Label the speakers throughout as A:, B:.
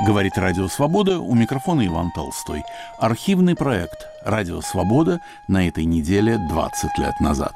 A: Говорит Радио Свобода, у микрофона Иван Толстой. Архивный проект «Радио Свобода» на этой неделе 20 лет назад.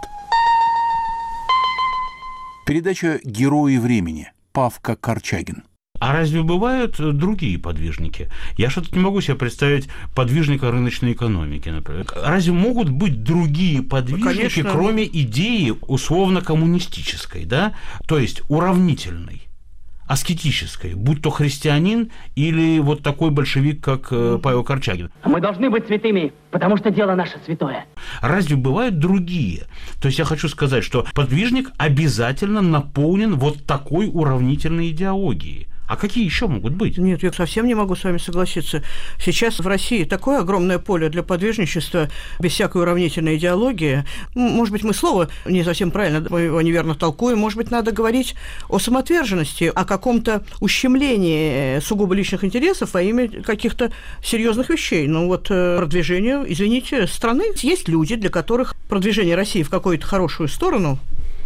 A: Передача «Герои времени». Павка Корчагин.
B: А разве бывают другие подвижники? Я что-то не могу себе представить подвижника рыночной экономики, например. Разве могут быть другие подвижники, конечно, кроме идеи условно-коммунистической, да? То есть уравнительной, аскетической, будь то христианин или вот такой большевик, как Павел Корчагин.
C: Мы должны быть святыми, потому что дело наше святое.
B: Разве бывают другие? То есть я хочу сказать, что подвижник обязательно наполнен вот такой уравнительной идеологией. А какие еще могут быть?
D: Нет, я совсем не могу с вами согласиться. Сейчас в России такое огромное поле для подвижничества без всякой уравнительной идеологии. Может быть, мы слово не совсем правильно, мы его неверно толкуем. Может быть, надо говорить о самоотверженности, о каком-то ущемлении сугубо личных интересов во имя каких-то серьезных вещей. Ну вот продвижение, извините, страны. Есть люди, для которых продвижение России в какую-то хорошую сторону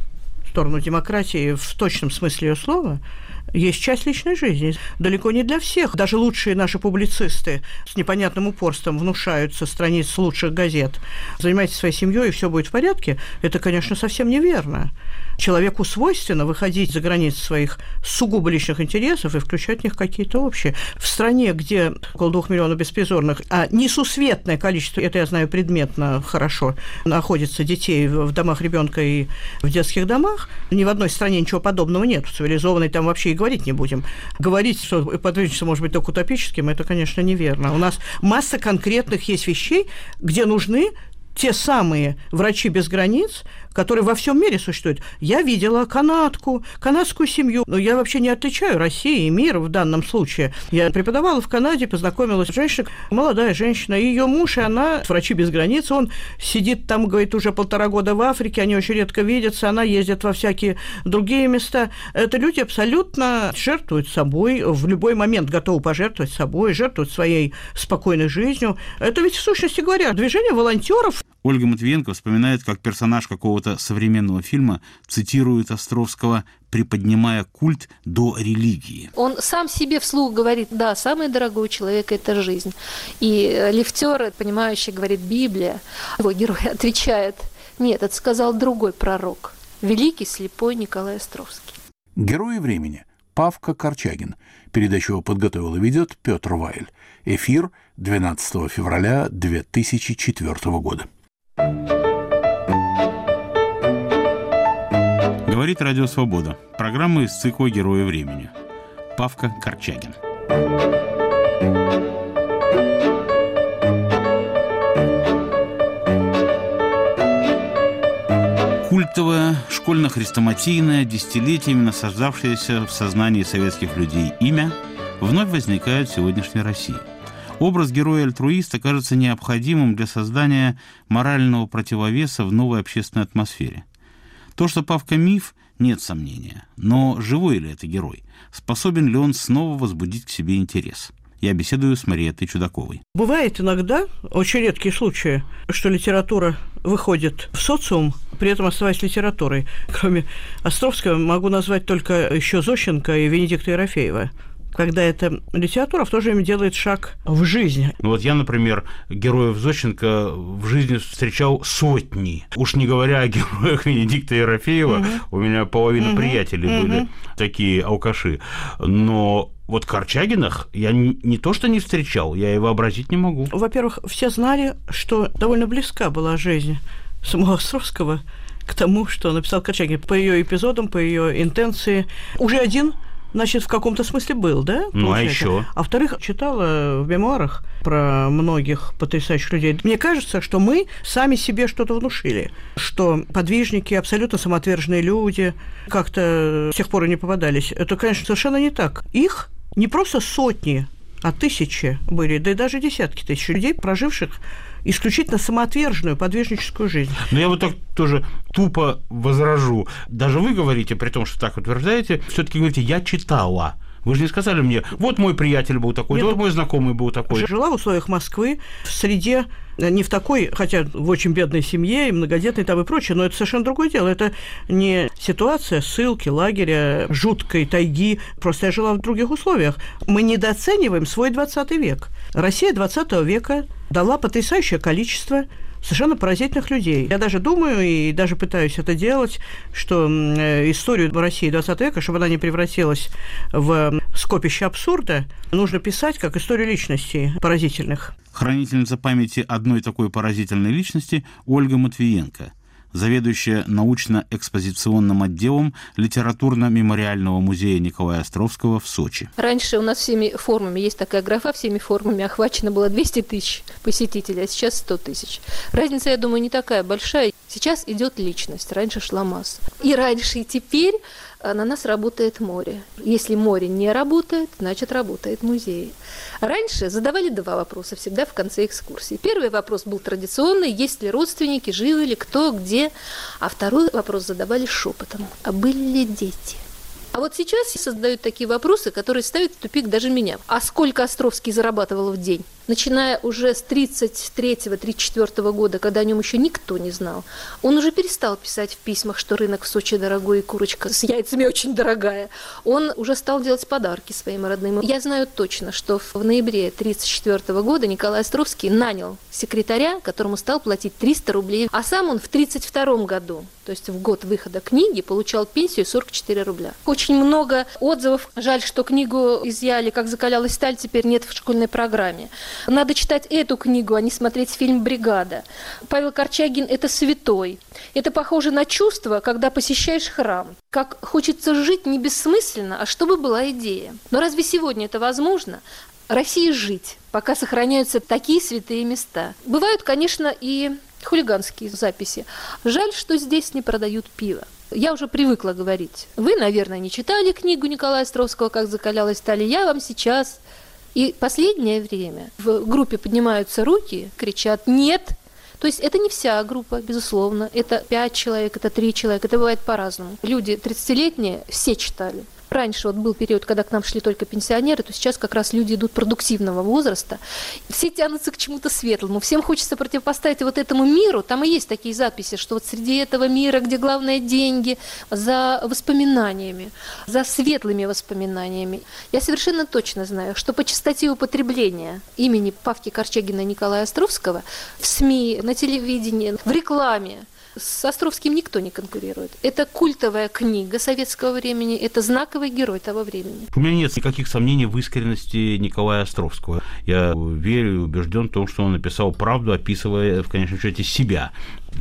D: демократии в точном смысле ее слова, есть часть личной жизни. Далеко не для всех. Даже лучшие наши публицисты с непонятным упорством внушают со страниц лучших газет: занимайтесь своей семьей, и все будет в порядке. Это, конечно, совсем неверно. Человеку свойственно выходить за границы своих сугубо личных интересов и включать в них какие-то общие. В стране, где около 2 миллионов беспризорных, а несусветное количество, это я знаю предметно хорошо, находится детей в домах ребенка и в детских домах, ни в одной стране ничего подобного нет. В цивилизованной там вообще и говорить не будем. Говорить, что подвижничество может быть только утопическим, это, конечно, неверно. У нас масса конкретных есть вещей, где нужны те самые врачи без границ, которые во всем мире существуют. Я видела канадскую семью, но я вообще не отличаю Россию и мир в данном случае. Я преподавала в Канаде, познакомилась с женщиной, молодая женщина, и ее муж, и она, врачи без границ, он сидит там, говорит, уже 1,5 года в Африке, они очень редко видятся, она ездит во всякие другие места. Это люди абсолютно жертвуют собой, в любой момент готовы пожертвовать собой, жертвуют своей спокойной жизнью. Это ведь, в сущности говоря, движение волонтеров.
E: Ольга Матвиенко вспоминает, как персонаж какого-то современного фильма цитирует Островского, приподнимая культ до религии.
F: Он сам себе вслух говорит: да, самый дорогой у человека – это жизнь. И лифтер, понимающий, говорит: Библия. Его герой отвечает: нет, это сказал другой пророк, великий слепой Николай Островский.
A: Герои времени. Павка Корчагин. Передачу подготовил и ведет Петр Вайль. Эфир 12 февраля 2004 года.
E: Говорит Радио Свобода. Программа из цикла «Герои времени». Павка Корчагин. Культовое, школьно-хрестоматийное, десятилетиями насаждавшееся в сознании советских людей имя вновь возникает в сегодняшней России. Образ героя-альтруиста кажется необходимым для создания морального противовеса в новой общественной атмосфере. То, что Павка миф, нет сомнения. Но живой ли это герой? Способен ли он снова возбудить к себе интерес? Я беседую с Мариеттой Чудаковой.
D: Бывает иногда, очень редкие случаи, что литература выходит в социум, при этом оставаясь литературой. Кроме Островского могу назвать только еще Зощенко и Венедикта Ерофеева. Когда эта литература в то же время делает шаг в жизнь.
B: Вот я, например, героев Зощенко в жизни встречал сотни. Уж не говоря о героях Венедикта Ерофеева, у меня половина приятелей были такие алкаши. Но вот Корчагинах я не то что не встречал, я и вообразить не могу.
D: Во-первых, все знали, что довольно близка была жизнь самого Островского к тому, что написал Корчагин. По ее эпизодам, по ее интенции. Уже один, значит, в каком-то смысле был, да?
B: Ну, а еще?
D: А во-вторых, читала в мемуарах про многих потрясающих людей. Мне кажется, что мы сами себе что-то внушили, что подвижники, абсолютно самоотверженные люди как-то с тех пор и не попадались. Это, конечно, совершенно не так. Их не просто сотни, а тысячи были, да и даже десятки тысяч людей, проживших исключительно самоотверженную подвижническую жизнь.
B: Но я вот так тоже тупо возражу. Даже вы говорите, при том, что так утверждаете, все-таки говорите: я читала. Вы же не сказали мне, вот мой приятель был такой, вот мой знакомый был такой.
D: Жила в условиях Москвы, в среде, не в такой, хотя в очень бедной семье, и многодетной там и прочее, но это совершенно другое дело. Это не ситуация ссылки, лагеря, жуткой тайги. Просто я жила в других условиях. Мы недооцениваем свой 20 век. Россия 20 века дала потрясающее количество совершенно поразительных людей. Я даже думаю, и даже пытаюсь это делать, что историю России 20 века, чтобы она не превратилась в скопище абсурда, нужно писать как историю личностей поразительных.
E: Хранительница памяти одной такой поразительной личности Ольга Матвиенко, заведующая научно-экспозиционным отделом литературно-мемориального музея Николая Островского в Сочи.
F: Раньше у нас всеми формами, есть такая графа, всеми формами охвачено было 200 тысяч посетителей, а сейчас 100 тысяч. Разница, я думаю, не такая большая. Сейчас идет личность, раньше шла масса. И раньше, и теперь на нас работает море. Если море не работает, значит, работает музей. Раньше задавали 2 вопроса всегда в конце экскурсии. Первый вопрос был традиционный: есть ли родственники, живы ли, кто, где. А второй вопрос задавали шепотом: а были ли дети? А вот сейчас создают такие вопросы, которые ставят в тупик даже меня. А сколько Островский зарабатывал в день? Начиная уже с 1933-1934 года, когда о нем еще никто не знал, он уже перестал писать в письмах, что рынок в Сочи дорогой и курочка с яйцами очень дорогая. Он уже стал делать подарки своим родным. Я знаю точно, что в ноябре 1934 года Николай Островский нанял секретаря, которому стал платить 300 рублей, а сам он в 1932 году, то есть в год выхода книги, получал пенсию 44 рубля. Очень много отзывов. Жаль, что книгу изъяли «Как закалялась сталь», теперь нет в школьной программе. Надо читать эту книгу, а не смотреть фильм «Бригада». Павел Корчагин – это святой. Это похоже на чувство, когда посещаешь храм. Как хочется жить не бессмысленно, а чтобы была идея. Но разве сегодня это возможно? России жить, пока сохраняются такие святые места. Бывают, конечно, и хулиганские записи. Жаль, что здесь не продают пиво. Я уже привыкла говорить. Вы, наверное, не читали книгу Николая Островского «Как закалялась сталь». Я вам сейчас... И последнее время в группе поднимаются руки, кричат «нет». То есть это не вся группа, безусловно. Это 5 человек, это 3 человека, это бывает по-разному. Люди 30-летние все читали. Раньше вот был период, когда к нам шли только пенсионеры, то сейчас как раз люди идут продуктивного возраста. Все тянутся к чему-то светлому. Всем хочется противопоставить вот этому миру. Там и есть такие записи, что вот среди этого мира, где главное деньги, за воспоминаниями, за светлыми воспоминаниями. Я совершенно точно знаю, что по частоте употребления имени Павки Корчагина и Николая Островского в СМИ, на телевидении, в рекламе с Островским никто не конкурирует. Это культовая книга советского времени, это знаковый герой того времени.
B: У меня нет никаких сомнений в искренности Николая Островского. Я верю и убежден в том, что он написал правду, описывая в конечном счете себя.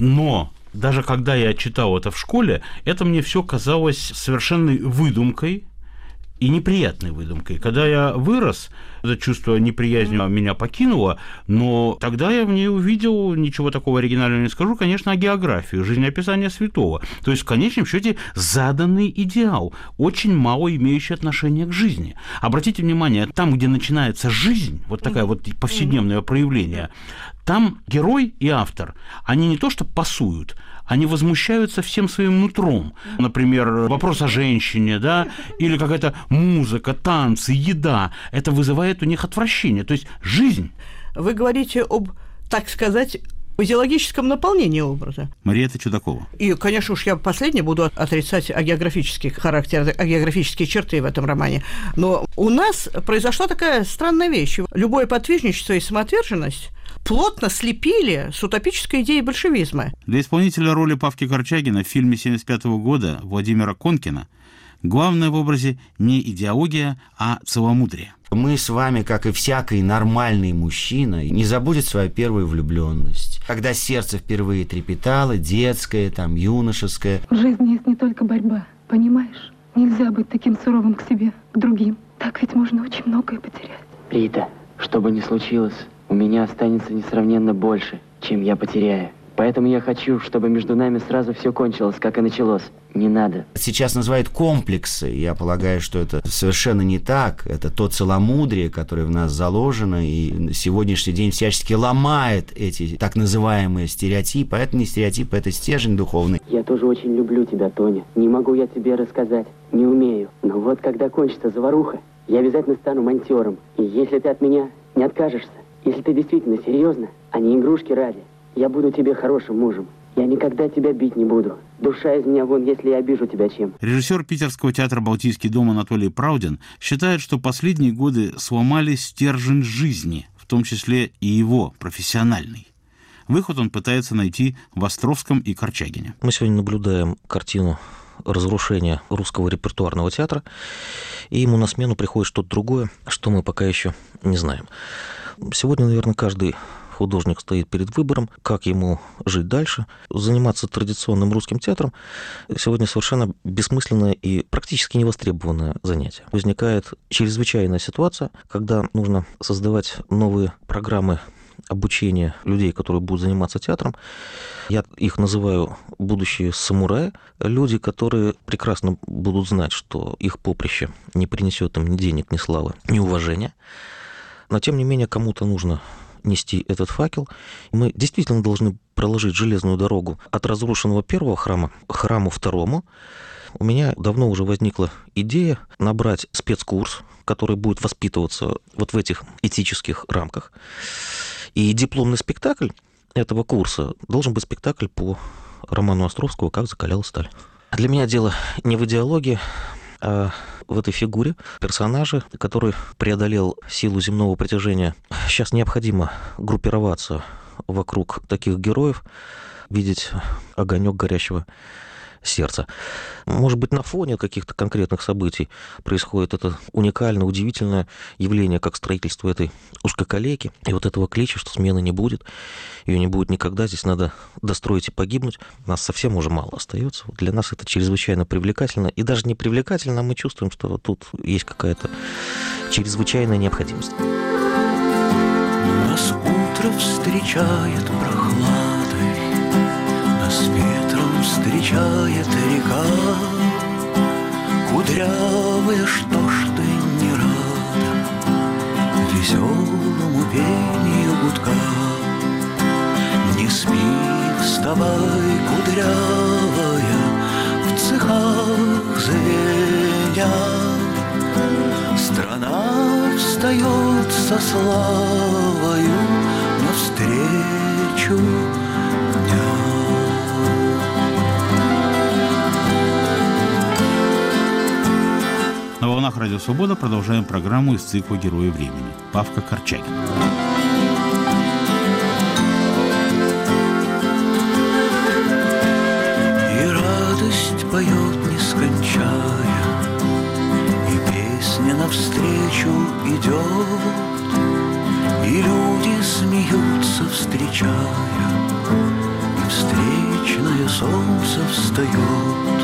B: Но даже когда я читал это в школе, это мне все казалось совершенной выдумкой, и неприятной выдумкой. Когда я вырос, это чувство неприязни меня покинуло, но тогда я в ней увидел, ничего такого оригинального не скажу, конечно, географию, жизнеописание святого. То есть, в конечном счете, заданный идеал, очень мало имеющий отношение к жизни. Обратите внимание, там, где начинается жизнь, вот такое вот повседневное проявление, там герой и автор, они не то что пасуют, они возмущаются всем своим нутром. Например, вопрос о женщине, да, или какая-то музыка, танцы, еда. Это вызывает у них отвращение. То есть жизнь.
D: Вы говорите об, так сказать, идеологическом наполнении образа.
E: Мария Чудакова.
D: И, конечно, уж я последнее буду отрицать географический характер, географические черты в этом романе. Но у нас произошла такая странная вещь. Любое подвижничество и самоотверженность плотно слепили с утопической идеей большевизма.
E: Для исполнителя роли Павки Корчагина в фильме 1975 года Владимира Конкина главное в образе не идеология, а целомудрие.
G: Мы с вами, как и всякий нормальный мужчина, не забудет свою первую влюбленность. Когда сердце впервые трепетало, детское, юношеское.
H: В жизни есть не только борьба, понимаешь? Нельзя быть таким суровым к себе, к другим. Так ведь можно очень многое потерять.
C: Рита, что бы ни случилось, у меня останется несравненно больше, чем я потеряю. Поэтому я хочу, чтобы между нами сразу все кончилось, как и началось. Не надо.
G: Сейчас называют комплексы. Я полагаю, что это совершенно не так. Это то целомудрие, которое в нас заложено, и на сегодняшний день всячески ломает эти так называемые стереотипы. А это не стереотипы, это стержень духовный.
C: Я тоже очень люблю тебя, Тоня. Не могу я тебе рассказать. Не умею. Но вот когда кончится заваруха, я обязательно стану монтёром. И если ты от меня не откажешься, если ты действительно серьезно, а не игрушки ради, я буду тебе хорошим мужем. Я никогда тебя бить не буду. Душа из меня вон, если я обижу тебя чем.
E: Режиссер питерского театра «Балтийский дом» Анатолий Праудин считает, что последние годы сломали стержень жизни, в том числе и его, профессиональный. Выход он пытается найти в Островском и Корчагине.
I: Мы сегодня наблюдаем картину разрушения русского репертуарного театра, и ему на смену приходит что-то другое, что мы пока еще не знаем. Сегодня, наверное, каждый художник стоит перед выбором, как ему жить дальше. Заниматься традиционным русским театром сегодня совершенно бессмысленное и практически невостребованное занятие. Возникает чрезвычайная ситуация, когда нужно создавать новые программы обучения людей, которые будут заниматься театром. Я их называю будущие самураи. Люди, которые прекрасно будут знать, что их поприще не принесет им ни денег, ни славы, ни уважения. Но, тем не менее, кому-то нужно нести этот факел. Мы действительно должны проложить железную дорогу от разрушенного первого храма к храму второму. У меня давно уже возникла идея набрать спецкурс, который будет воспитываться вот в этих этических рамках. И дипломный спектакль этого курса должен быть спектакль по роману Островского «Как закалялась сталь». Для меня дело не в идеологии, а в этой фигуре персонажа, который преодолел силу земного притяжения. Сейчас необходимо группироваться вокруг таких героев, видеть огонек горящего сердца. Может быть, на фоне каких-то конкретных событий происходит это уникальное, удивительное явление, как строительство этой узкоколейки. И вот этого клича, что смены не будет, ее не будет никогда, здесь надо достроить и погибнуть. Нас совсем уже мало остается. Для нас это чрезвычайно привлекательно. И даже не привлекательно, мы чувствуем, что тут есть какая-то чрезвычайная необходимость.
J: Нас утро встречает прохладой, нас ветром встречает река. Кудрявая, что ж ты не рада веселому пению гудка? Не спи, вставай, кудрявая, в цехах звеня. Страна встает со славою навстречу дня.
E: На волнах Радио Свобода продолжаем программу из цикла «Герои времени». Павка Корчагин.
J: И радость поет, не скончая, и песня навстречу идет, и люди смеются, встречая, и встречное солнце встает,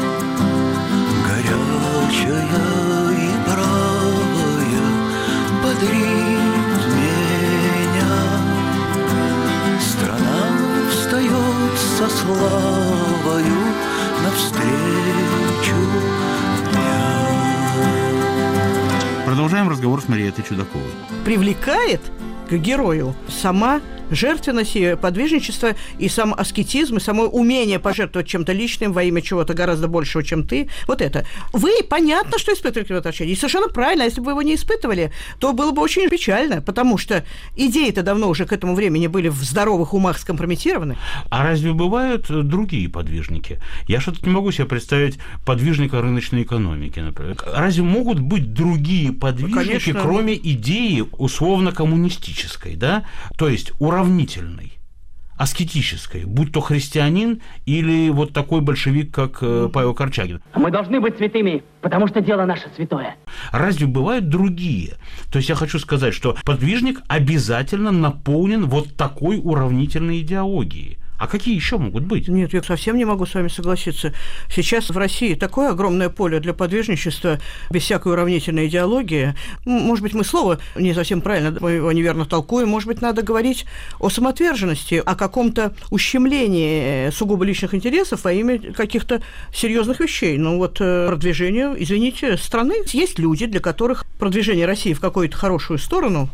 J: горячая и правая, бодрит меня. Страна встает со славою навстречу дня.
E: Продолжаем разговор с Мариэттой Чудаковой.
D: Привлекает к герою сама жертвенность и подвижничество, и сам аскетизм, и само умение пожертвовать чем-то личным во имя чего-то гораздо большего, чем ты. Вот это. Вы, понятно, что испытывали к этому отношение. И совершенно правильно. А если бы вы его не испытывали, то было бы очень печально, потому что идеи-то давно уже к этому времени были в здоровых умах скомпрометированы.
B: А разве бывают другие подвижники? Я что-то не могу себе представить подвижника рыночной экономики, например. Разве могут быть другие подвижники,
D: конечно,
B: кроме идеи условно-коммунистической, да? То есть уравнительной, аскетической, будь то христианин или вот такой большевик, как Павел Корчагин.
C: Мы должны быть святыми, потому что дело наше святое.
B: Разве бывают другие? То есть я хочу сказать, что подвижник обязательно наполнен вот такой уравнительной идеологией. А какие еще могут быть?
D: Нет, я совсем не могу с вами согласиться. Сейчас в России такое огромное поле для подвижничества, без всякой уравнительной идеологии. Может быть, мы слово не совсем правильно, мы его неверно толкуем. Может быть, надо говорить о самоотверженности, о каком-то ущемлении сугубо личных интересов во имя каких-то серьезных вещей. Ну вот продвижение, извините, страны. Есть люди, для которых продвижение России в какую-то хорошую сторону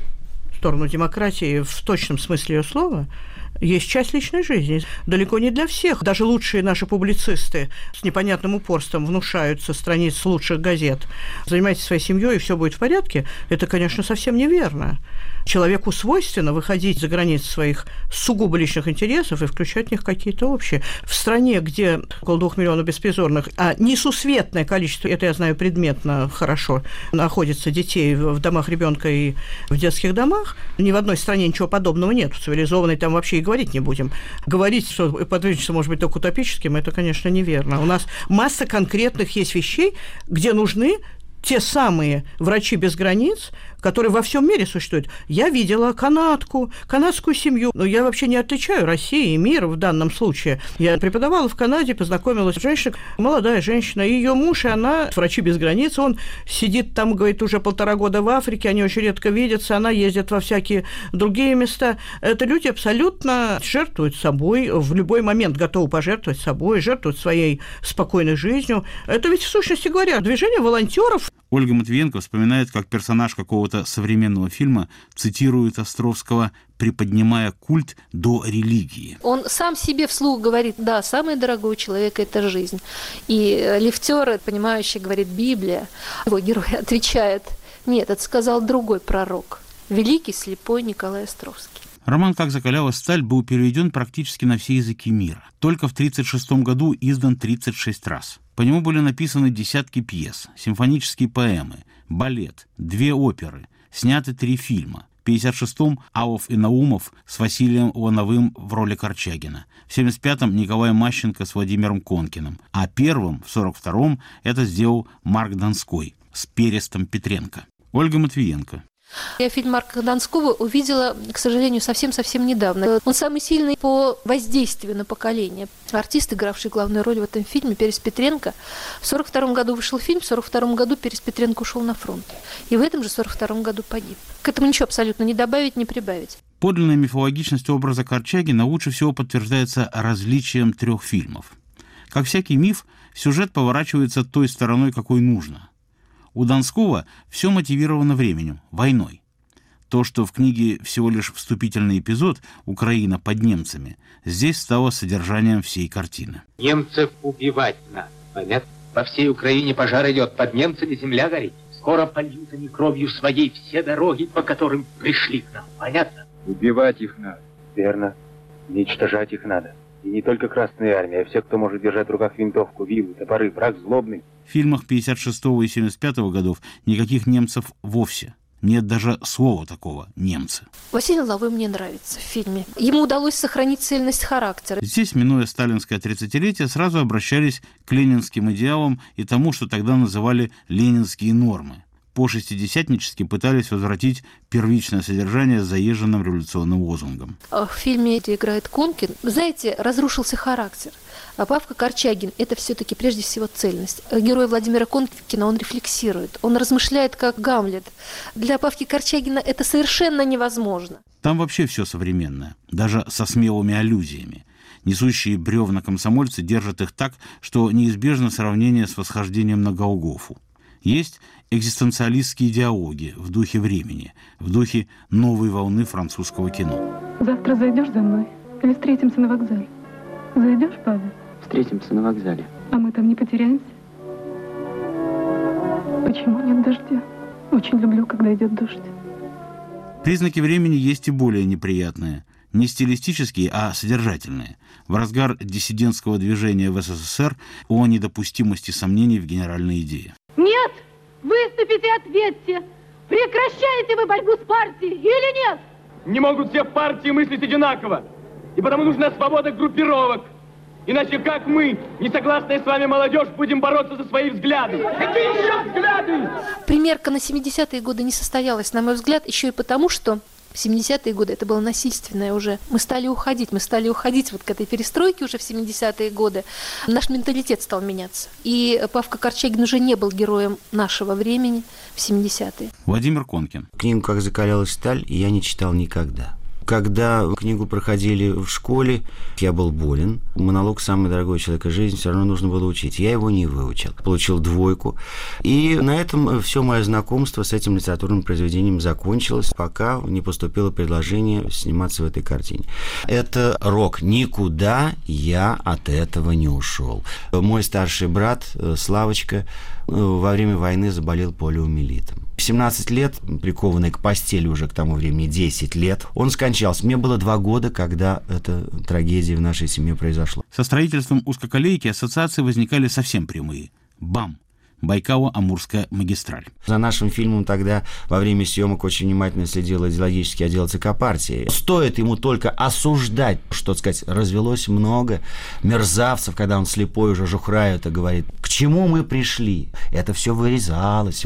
D: демократии в точном смысле ее слова, есть часть личной жизни. Далеко не для всех. Даже лучшие наши публицисты с непонятным упорством внушают со страниц лучших газет: занимайтесь своей семьей, и все будет в порядке. Это, конечно, совсем неверно. Человеку свойственно выходить за границы своих сугубо личных интересов и включать в них какие-то общие. В стране, где около 2 миллионов беспризорных, а несусветное количество, это я знаю предметно хорошо, находится детей в домах ребенка и в детских домах, ни в одной стране ничего подобного нет. В цивилизованной там вообще и говорить не будем. Говорить, что подвижничество может быть только утопическим, это, конечно, неверно. У нас масса конкретных есть вещей, где нужны те самые врачи без границ, которые во всем мире существуют. Я видела канадскую семью, но я вообще не отличаю Россию и мир в данном случае. Я преподавала в Канаде, познакомилась с женщиной, молодая женщина, и ее муж, и она, врачи без границ, он сидит там, говорит, уже 1,5 года в Африке, они очень редко видятся, она ездит во всякие другие места. Это люди абсолютно жертвуют собой, в любой момент готовы пожертвовать собой, жертвуют своей спокойной жизнью. Это ведь, в сущности говоря, движение волонтеров.
E: Ольга Матвиенко вспоминает, как персонаж какого-то современного фильма цитирует Островского, приподнимая культ до религии.
F: Он сам себе вслух говорит: да, самое дорогое у человека – это жизнь. И лифтер, понимающий, говорит: Библия. Его герой отвечает: нет, это сказал другой пророк, великий слепой Николай Островский.
E: Роман «Как закалялась сталь» был переведен практически на все языки мира. Только в 1936 году издан 36 раз. По нему были написаны десятки пьес, симфонические поэмы, балет, 2 оперы, сняты 3 фильма. В 1956-м Ауф и Наумов с Василием Лановым в роли Корчагина. В 1975-м Николай Мащенко с Владимиром Конкиным. А первым, в 1942-м, это сделал Марк Донской с Перестом Петренко. Ольга Матвиенко.
F: Я фильм Марка Донского увидела, к сожалению, совсем недавно. Он самый сильный по воздействию на поколение. Артист, игравший главную роль в этом фильме, Перес Петренко. В 1942 году вышел фильм, в 1942 году Перес Петренко ушел на фронт. И в этом же 1942 году погиб. К этому ничего абсолютно не добавить, не прибавить.
E: Подлинная мифологичность образа Корчагина лучше всего подтверждается различием 3 фильмов. Как всякий миф, сюжет поворачивается той стороной, какой нужно. У Донского все мотивировано временем, войной. То, что в книге всего лишь вступительный эпизод «Украина под немцами», здесь стало содержанием всей картины.
K: Немцев убивать надо, понятно? По всей Украине пожар идет, под немцами земля горит. Скоро польют они кровью своей все дороги, по которым пришли к нам, понятно?
L: Убивать их надо. Верно. Уничтожать их надо. И не только Красная Армия, а все, кто может держать в руках винтовку, вилы, топоры, враг злобный.
E: В фильмах 56-го и 75-го годов никаких немцев вовсе. Нет даже слова такого «немцы».
F: Василий Лановой мне нравится в фильме. Ему удалось сохранить цельность характера.
E: Здесь, минуя сталинское 30-летие, сразу обращались к ленинским идеалам и тому, что тогда называли ленинские нормы. По-шестидесятнически пытались возвратить первичное содержание с заезженным революционным лозунгом.
F: В фильме играет Конкин. Знаете, разрушился характер. А Павка Корчагин – это все-таки прежде всего цельность. Герой Владимира Конкина, он рефлексирует, он размышляет как Гамлет. Для Павки Корчагина это совершенно невозможно.
E: Там вообще все современное, даже со смелыми аллюзиями. Несущие бревна комсомольцы держат их так, что неизбежно сравнение с восхождением на Голгофу. Есть экзистенциалистские диалоги в духе времени, в духе новой волны французского кино.
H: Завтра зайдешь за мной или встретимся на вокзале? Зайдешь, Павел?
C: Встретимся на вокзале.
H: А мы там не потеряемся? Почему нет дождя? Очень люблю, когда идет дождь.
E: Признаки времени есть и более неприятные. Не стилистические, а содержательные. В разгар диссидентского движения в СССР о недопустимости сомнений в генеральной идее.
M: Нет! Выступите и ответьте! Прекращаете вы борьбу с партией или нет?
N: Не могут все партии мыслить одинаково. И потому нужна свобода группировок. Иначе как мы, несогласная с вами молодежь, будем бороться за свои взгляды? Какие еще взгляды?
F: Примерка на 70-е годы не состоялась, на мой взгляд, еще и потому, что В 70-е годы это было насильственное уже. Мы стали уходить вот к этой перестройке уже в 70-е годы. Наш менталитет стал меняться. И Павка Корчагин уже не был героем нашего времени в 70-е.
E: Владимир Конкин.
G: Книгу «Как закалялась сталь» я не читал никогда. Когда книгу проходили в школе, я был болен. Монолог «Самый дорогой человек в жизни» все равно нужно было учить. Я его не выучил. Получил 2. И на этом все мое знакомство с этим литературным произведением закончилось, пока не поступило предложение сниматься в этой картине. Это рок. Никуда я от этого не ушел. Мой старший брат, Славочка, во время войны заболел полиомиелитом. В 17 лет, прикованный к постели уже к тому времени 10 лет, он скончался. Мне было 2 года, когда эта трагедия в нашей семье произошла.
E: Со строительством узкоколейки ассоциации возникали совсем прямые. БАМ. Байкало-Амурская магистраль.
G: За нашим фильмом тогда во время съемок очень внимательно следил идеологический отдел ЦК партии. Стоит ему только осуждать, что сказать, развелось много мерзавцев, когда он слепой уже Жухраю это говорит. К чему мы пришли? Это все вырезалось.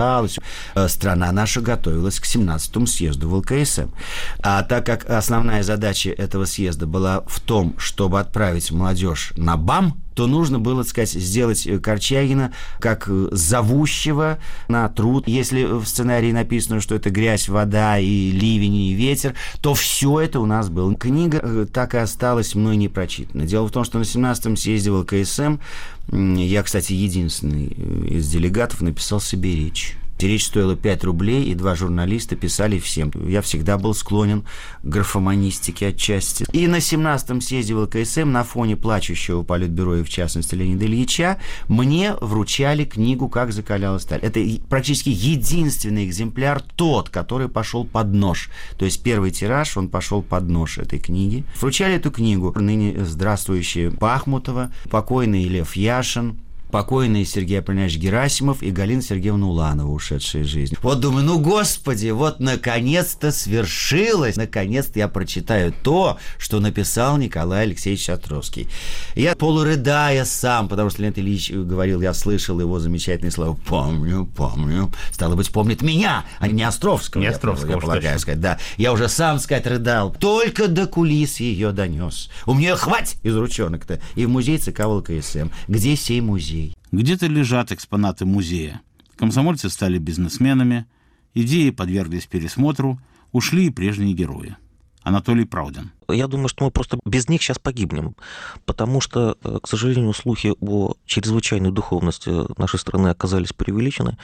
G: Страна наша готовилась к 17-му съезду в ЛКСМ. А так как основная задача этого съезда была в том, чтобы отправить молодежь на БАМ, то нужно было, так сказать, сделать Корчагина как зовущего на труд. Если в сценарии написано, что это грязь, вода и ливень, и ветер, то все это у нас было. Книга так и осталась мной не прочитана. Дело в том, что на 17-м съезде в ЛКСМ я, кстати, единственный из делегатов написал себе речь. Речь стоила 5 рублей, и 2 журналиста писали всем. Я всегда был склонен к графоманистике отчасти. И на 17-м съезде в ЛКСМ на фоне плачущего политбюро, и в частности Леонида Ильича, мне вручали книгу «Как закалялась сталь». Это практически единственный экземпляр, тот, который пошел под нож. То есть первый тираж, он пошел под нож этой книги. Вручали эту книгу ныне здравствующие Бахмутова, покойный Лев Яшин, покойный Сергей Аполлинарович Герасимов и Галина Сергеевна Уланова, ушедшая из жизни. Вот думаю, ну, господи, вот наконец-то свершилось. Наконец-то я прочитаю то, что написал Николай Алексеевич Островский. Я полурыдая сам, потому что Леонид Ильич говорил, я слышал его замечательные слова. Помню. Стало быть, помнит меня, а не Островского.
E: Не Островского,
G: я полагаю, сказать, да. Я уже сам, сказать, рыдал. Только до кулис ее донес. У меня хвать из ручонок-то. И в музей ЦК ВЛКСМ. Где сей музей?
E: Где-то лежат экспонаты музея. Комсомольцы стали бизнесменами, идеи подверглись пересмотру, ушли и прежние герои. Анатолий Праудин.
I: Я думаю, что мы просто без них сейчас погибнем, потому что, к сожалению, слухи о чрезвычайной духовности нашей страны оказались преувеличены.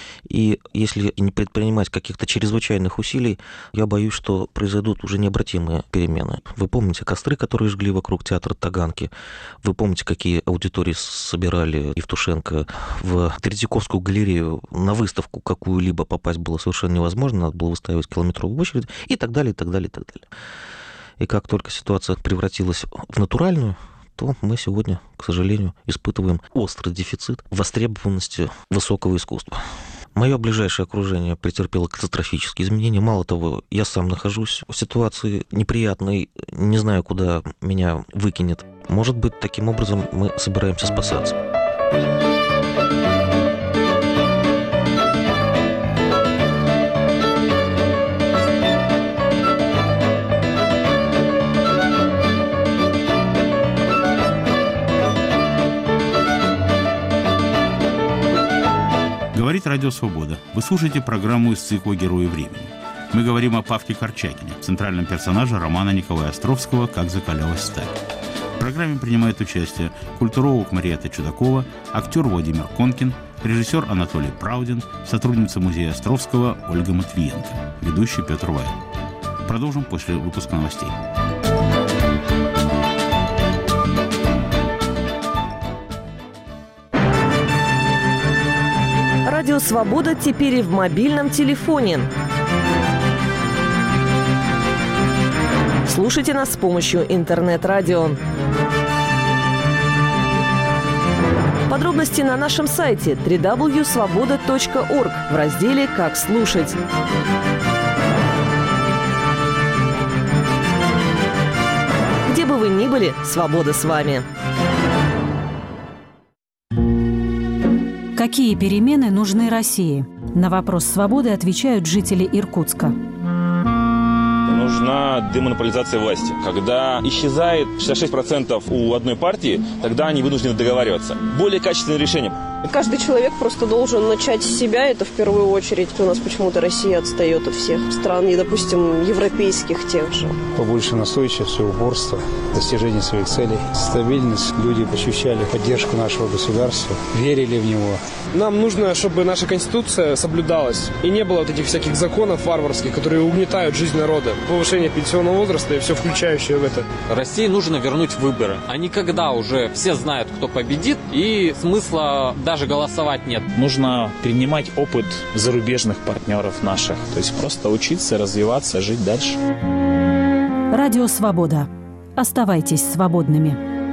I: И если не предпринимать каких-то чрезвычайных усилий, я боюсь, что произойдут уже необратимые перемены. Вы помните костры, которые жгли вокруг театра Таганки? Вы помните, какие аудитории собирали Евтушенко в Третьяковскую галерею? На выставку какую-либо попасть было совершенно невозможно, надо было выстаивать километровую очередь и так далее, и так далее, и так далее. И как только ситуация превратилась в натуральную, то мы сегодня, к сожалению, испытываем острый дефицит востребованности высокого искусства. Мое ближайшее окружение претерпело катастрофические изменения. Мало того, я сам нахожусь в ситуации неприятной, не знаю, куда меня выкинет. Может быть, таким образом мы собираемся спасаться.
E: Говорит Радио Свобода. Вы слушаете программу из цикла «Герои времени». Мы говорим о Павке Корчагине, центральном персонаже романа Николая Островского «Как закалялась сталь». В программе принимает участие культуролог Мариэтта Чудакова, актер Владимир Конкин, режиссер Анатолий Праудин, сотрудница музея Островского Ольга Матвиенко, ведущий Петр Вайл. Продолжим после выпуска новостей.
O: Радио «Свобода» теперь и в мобильном телефоне. Слушайте нас с помощью интернет-радио. Подробности на нашем сайте www.svoboda.org в разделе «Как слушать». Где бы вы ни были, свобода с вами.
P: Какие перемены нужны России? На вопрос «Свободы» отвечают жители Иркутска. Нужна демонополизация власти. Когда исчезает 66% у одной партии, тогда они вынуждены договариваться. Более качественное решение.
Q: Каждый человек просто должен начать с себя, это в первую очередь. У нас почему-то Россия отстает от всех стран, и, допустим, европейских тех же.
R: Побольше настойчивости, упорства, достижения своих целей, стабильность. Люди ощущали поддержку нашего государства, верили в него.
S: Нам нужно, чтобы наша Конституция соблюдалась, и не было вот этих всяких законов варварских, которые угнетают жизнь народа. Повышение пенсионного возраста и все включающее в это.
T: России нужно вернуть выборы. А не когда уже все знают, кто победит, и смысла даже голосовать нет.
U: Нужно перенимать опыт зарубежных партнеров наших. То есть просто учиться, развиваться, жить дальше.
V: Радио «Свобода». Оставайтесь свободными.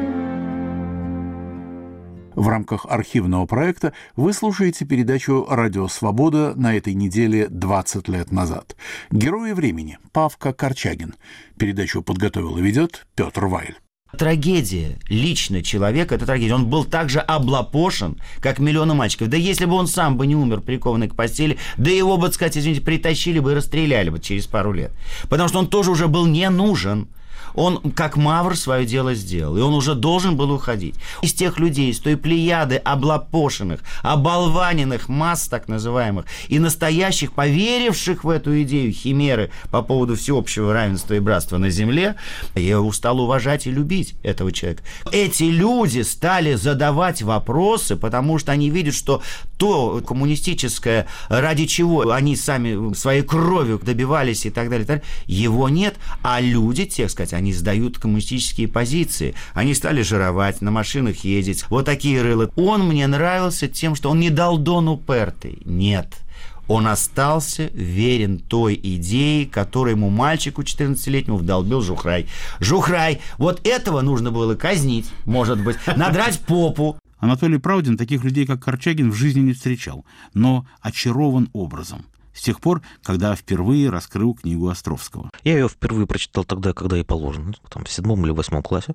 A: В рамках архивного проекта вы слушаете передачу «Радио Свобода» на этой неделе 20 лет назад. «Герои времени» Павка Корчагин. Передачу подготовил и ведет Петр Вайль.
G: Трагедия лично человека – это трагедия. Он был так же облапошен, как миллионы мальчиков. Да если бы он сам бы не умер, прикованный к постели, да его бы, так сказать, извините, притащили бы и расстреляли бы через пару лет. Потому что он тоже уже был не нужен. Он, как мавр, свое дело сделал, и он уже должен был уходить. Из тех людей, из той плеяды облапошенных, оболваненных масс, так называемых, и настоящих, поверивших в эту идею химеры по поводу всеобщего равенства и братства на земле, я устал уважать и любить этого человека. Эти люди стали задавать вопросы, потому что они видят, что то коммунистическое, ради чего они сами своей кровью добивались и так далее, его нет, а люди, так сказать, они сдают коммунистические позиции. Они стали жировать, на машинах ездить. Вот такие рылы. Он мне нравился тем, что он не долдон упертый. Нет. Он остался верен той идее, которую ему мальчику 14-летнему вдолбил Жухрай. Жухрай! Вот этого нужно было казнить, может быть, надрать попу.
E: Анатолий Правдин таких людей, как Корчагин, в жизни не встречал, но очарован образом. С тех пор, когда впервые раскрыл книгу Островского.
I: Я ее впервые прочитал тогда, когда и положено, там, в 7 или 8 классе.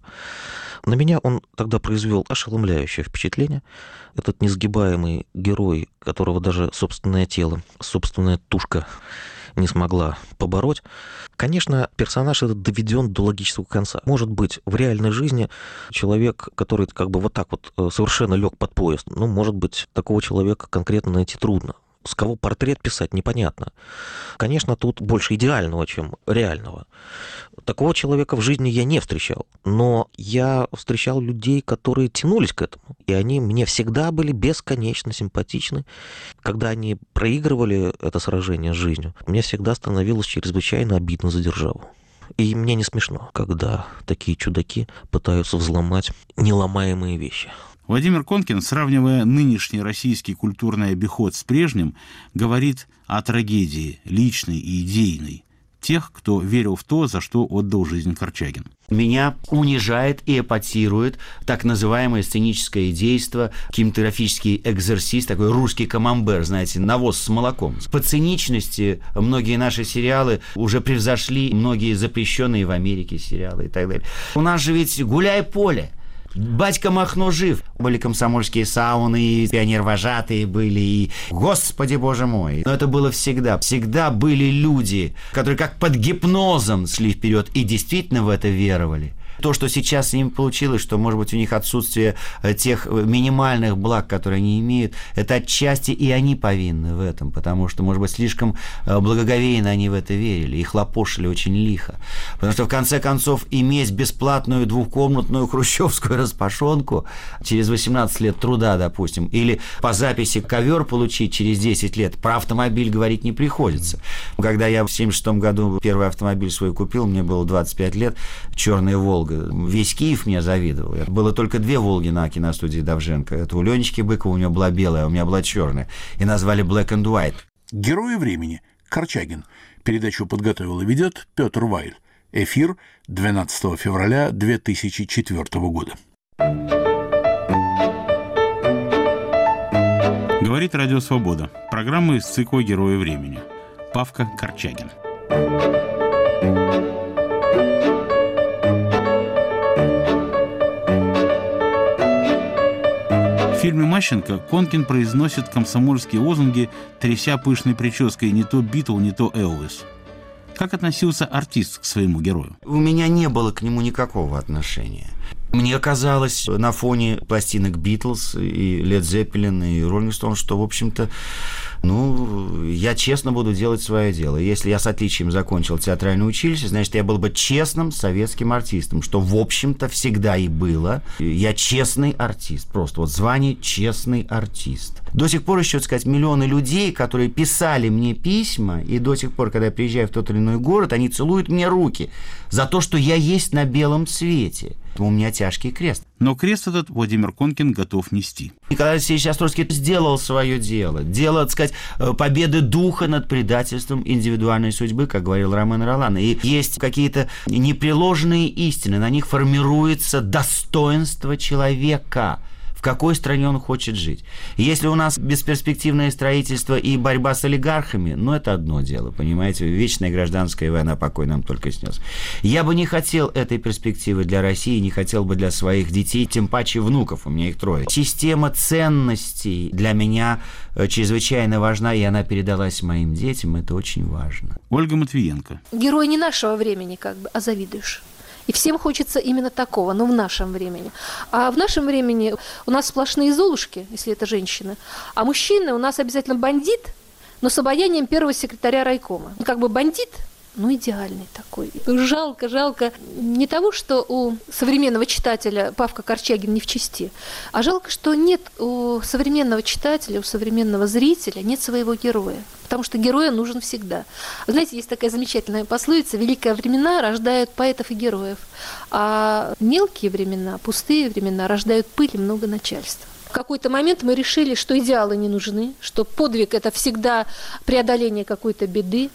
I: На меня он тогда произвел ошеломляющее впечатление. Этот несгибаемый герой, которого даже собственное тело, собственная тушка не смогла побороть. Конечно, персонаж этот доведен до логического конца. Может быть, в реальной жизни человек, который как бы вот так вот совершенно лег под поезд, ну, может быть, такого человека конкретно найти трудно. С кого портрет писать, непонятно. Конечно, тут больше идеального, чем реального. Такого человека в жизни я не встречал. Но я встречал людей, которые тянулись к этому. И они мне всегда были бесконечно симпатичны. Когда они проигрывали это сражение с жизнью, мне всегда становилось чрезвычайно обидно за державу. И мне не смешно, когда такие чудаки пытаются взломать неломаемые вещи.
E: Владимир Конкин, сравнивая нынешний российский культурный обиход с прежним, говорит о трагедии личной и идейной тех, кто верил в то, за что отдал жизнь Корчагин.
G: Меня унижает и эпатирует так называемое сценическое действо, кинематографический экзорсист, такой русский камамбер, знаете, навоз с молоком. По циничности многие наши сериалы уже превзошли многие запрещенные в Америке сериалы и так далее. У нас же ведь «Гуляй поле». Батька Махно жив. Были комсомольские сауны, и пионер-вожатые были, и... Господи, боже мой! Но это было всегда. Всегда были люди, которые как под гипнозом шли вперед и действительно в это веровали. То, что сейчас с ними получилось, что, может быть, у них отсутствие тех минимальных благ, которые они имеют, это отчасти и они повинны в этом, потому что, может быть, слишком благоговейно они в это верили и хлопошили очень лихо. Потому что, в конце концов, иметь бесплатную двухкомнатную хрущевскую распашонку через 18 лет труда, допустим, или по записи ковер получить через 10 лет, про автомобиль говорить не приходится. Когда я в 1976 году первый автомобиль свой купил, мне было 25 лет, черная «Волга». Весь Киев мне завидовал. Было только 2 «Волги» на киностудии Довженко. Это у Ленечки Быкова, у него была белая, а у меня была черная. И назвали Black and White.
A: «Герои времени» Корчагин. Передачу подготовил и ведет Петр Вайль. Эфир 12 февраля 2004 года.
E: Говорит Радио Свобода. Программа из цикла «Герои времени». Павка Корчагин. В фильме «Мащенко» Конкин произносит комсомольские лозунги, тряся пышной прической не то Битл, не то Элвис. Как относился артист к своему герою?
G: У меня не было к нему никакого отношения. Мне казалось на фоне пластинок Битлз и Лед Зеппелин и Роллинг Стоун, что, в общем-то, я честно буду делать свое дело. Если я с отличием закончил театральное училище, значит, я был бы честным советским артистом, что, в общем-то, всегда и было. Я честный артист, просто вот звание честный артист. До сих пор еще, так сказать, миллионы людей, которые писали мне письма, и до сих пор, когда я приезжаю в тот или иной город, они целуют мне руки за то, что я есть на белом свете. У меня тяжкий крест.
E: Но крест этот Владимир Конкин готов нести.
G: Николай Алексеевич Острозский сделал свое дело. Дело, так сказать, победы духа над предательством индивидуальной судьбы, как говорил Ромен Ролан. И есть какие-то непреложные истины. На них формируется достоинство человека. В какой стране он хочет жить. Если у нас бесперспективное строительство и борьба с олигархами, это одно дело, понимаете, вечная гражданская война, покой нам только снес. Я бы не хотел этой перспективы для России, не хотел бы для своих детей, тем паче внуков, у меня их 3. Система ценностей для меня чрезвычайно важна, и она передалась моим детям, это очень важно.
E: Ольга Матвиенко.
F: Герой не нашего времени, а завидуешь. И всем хочется именно такого, но в нашем времени. А в нашем времени у нас сплошные золушки, если это женщины, а мужчины у нас обязательно бандит, но с обаянием первого секретаря райкома. Бандит, идеальный такой. Жалко не того, что у современного читателя Павка Корчагин не в чести, а жалко, что нет у современного читателя, у современного зрителя нет своего героя. Потому что герой нужен всегда. Вы знаете, есть такая замечательная пословица: великие времена рождают поэтов и героев, а мелкие времена, пустые времена рождают пыль и много начальства. В какой-то момент мы решили, что идеалы не нужны, что подвиг – это всегда преодоление какой-то беды.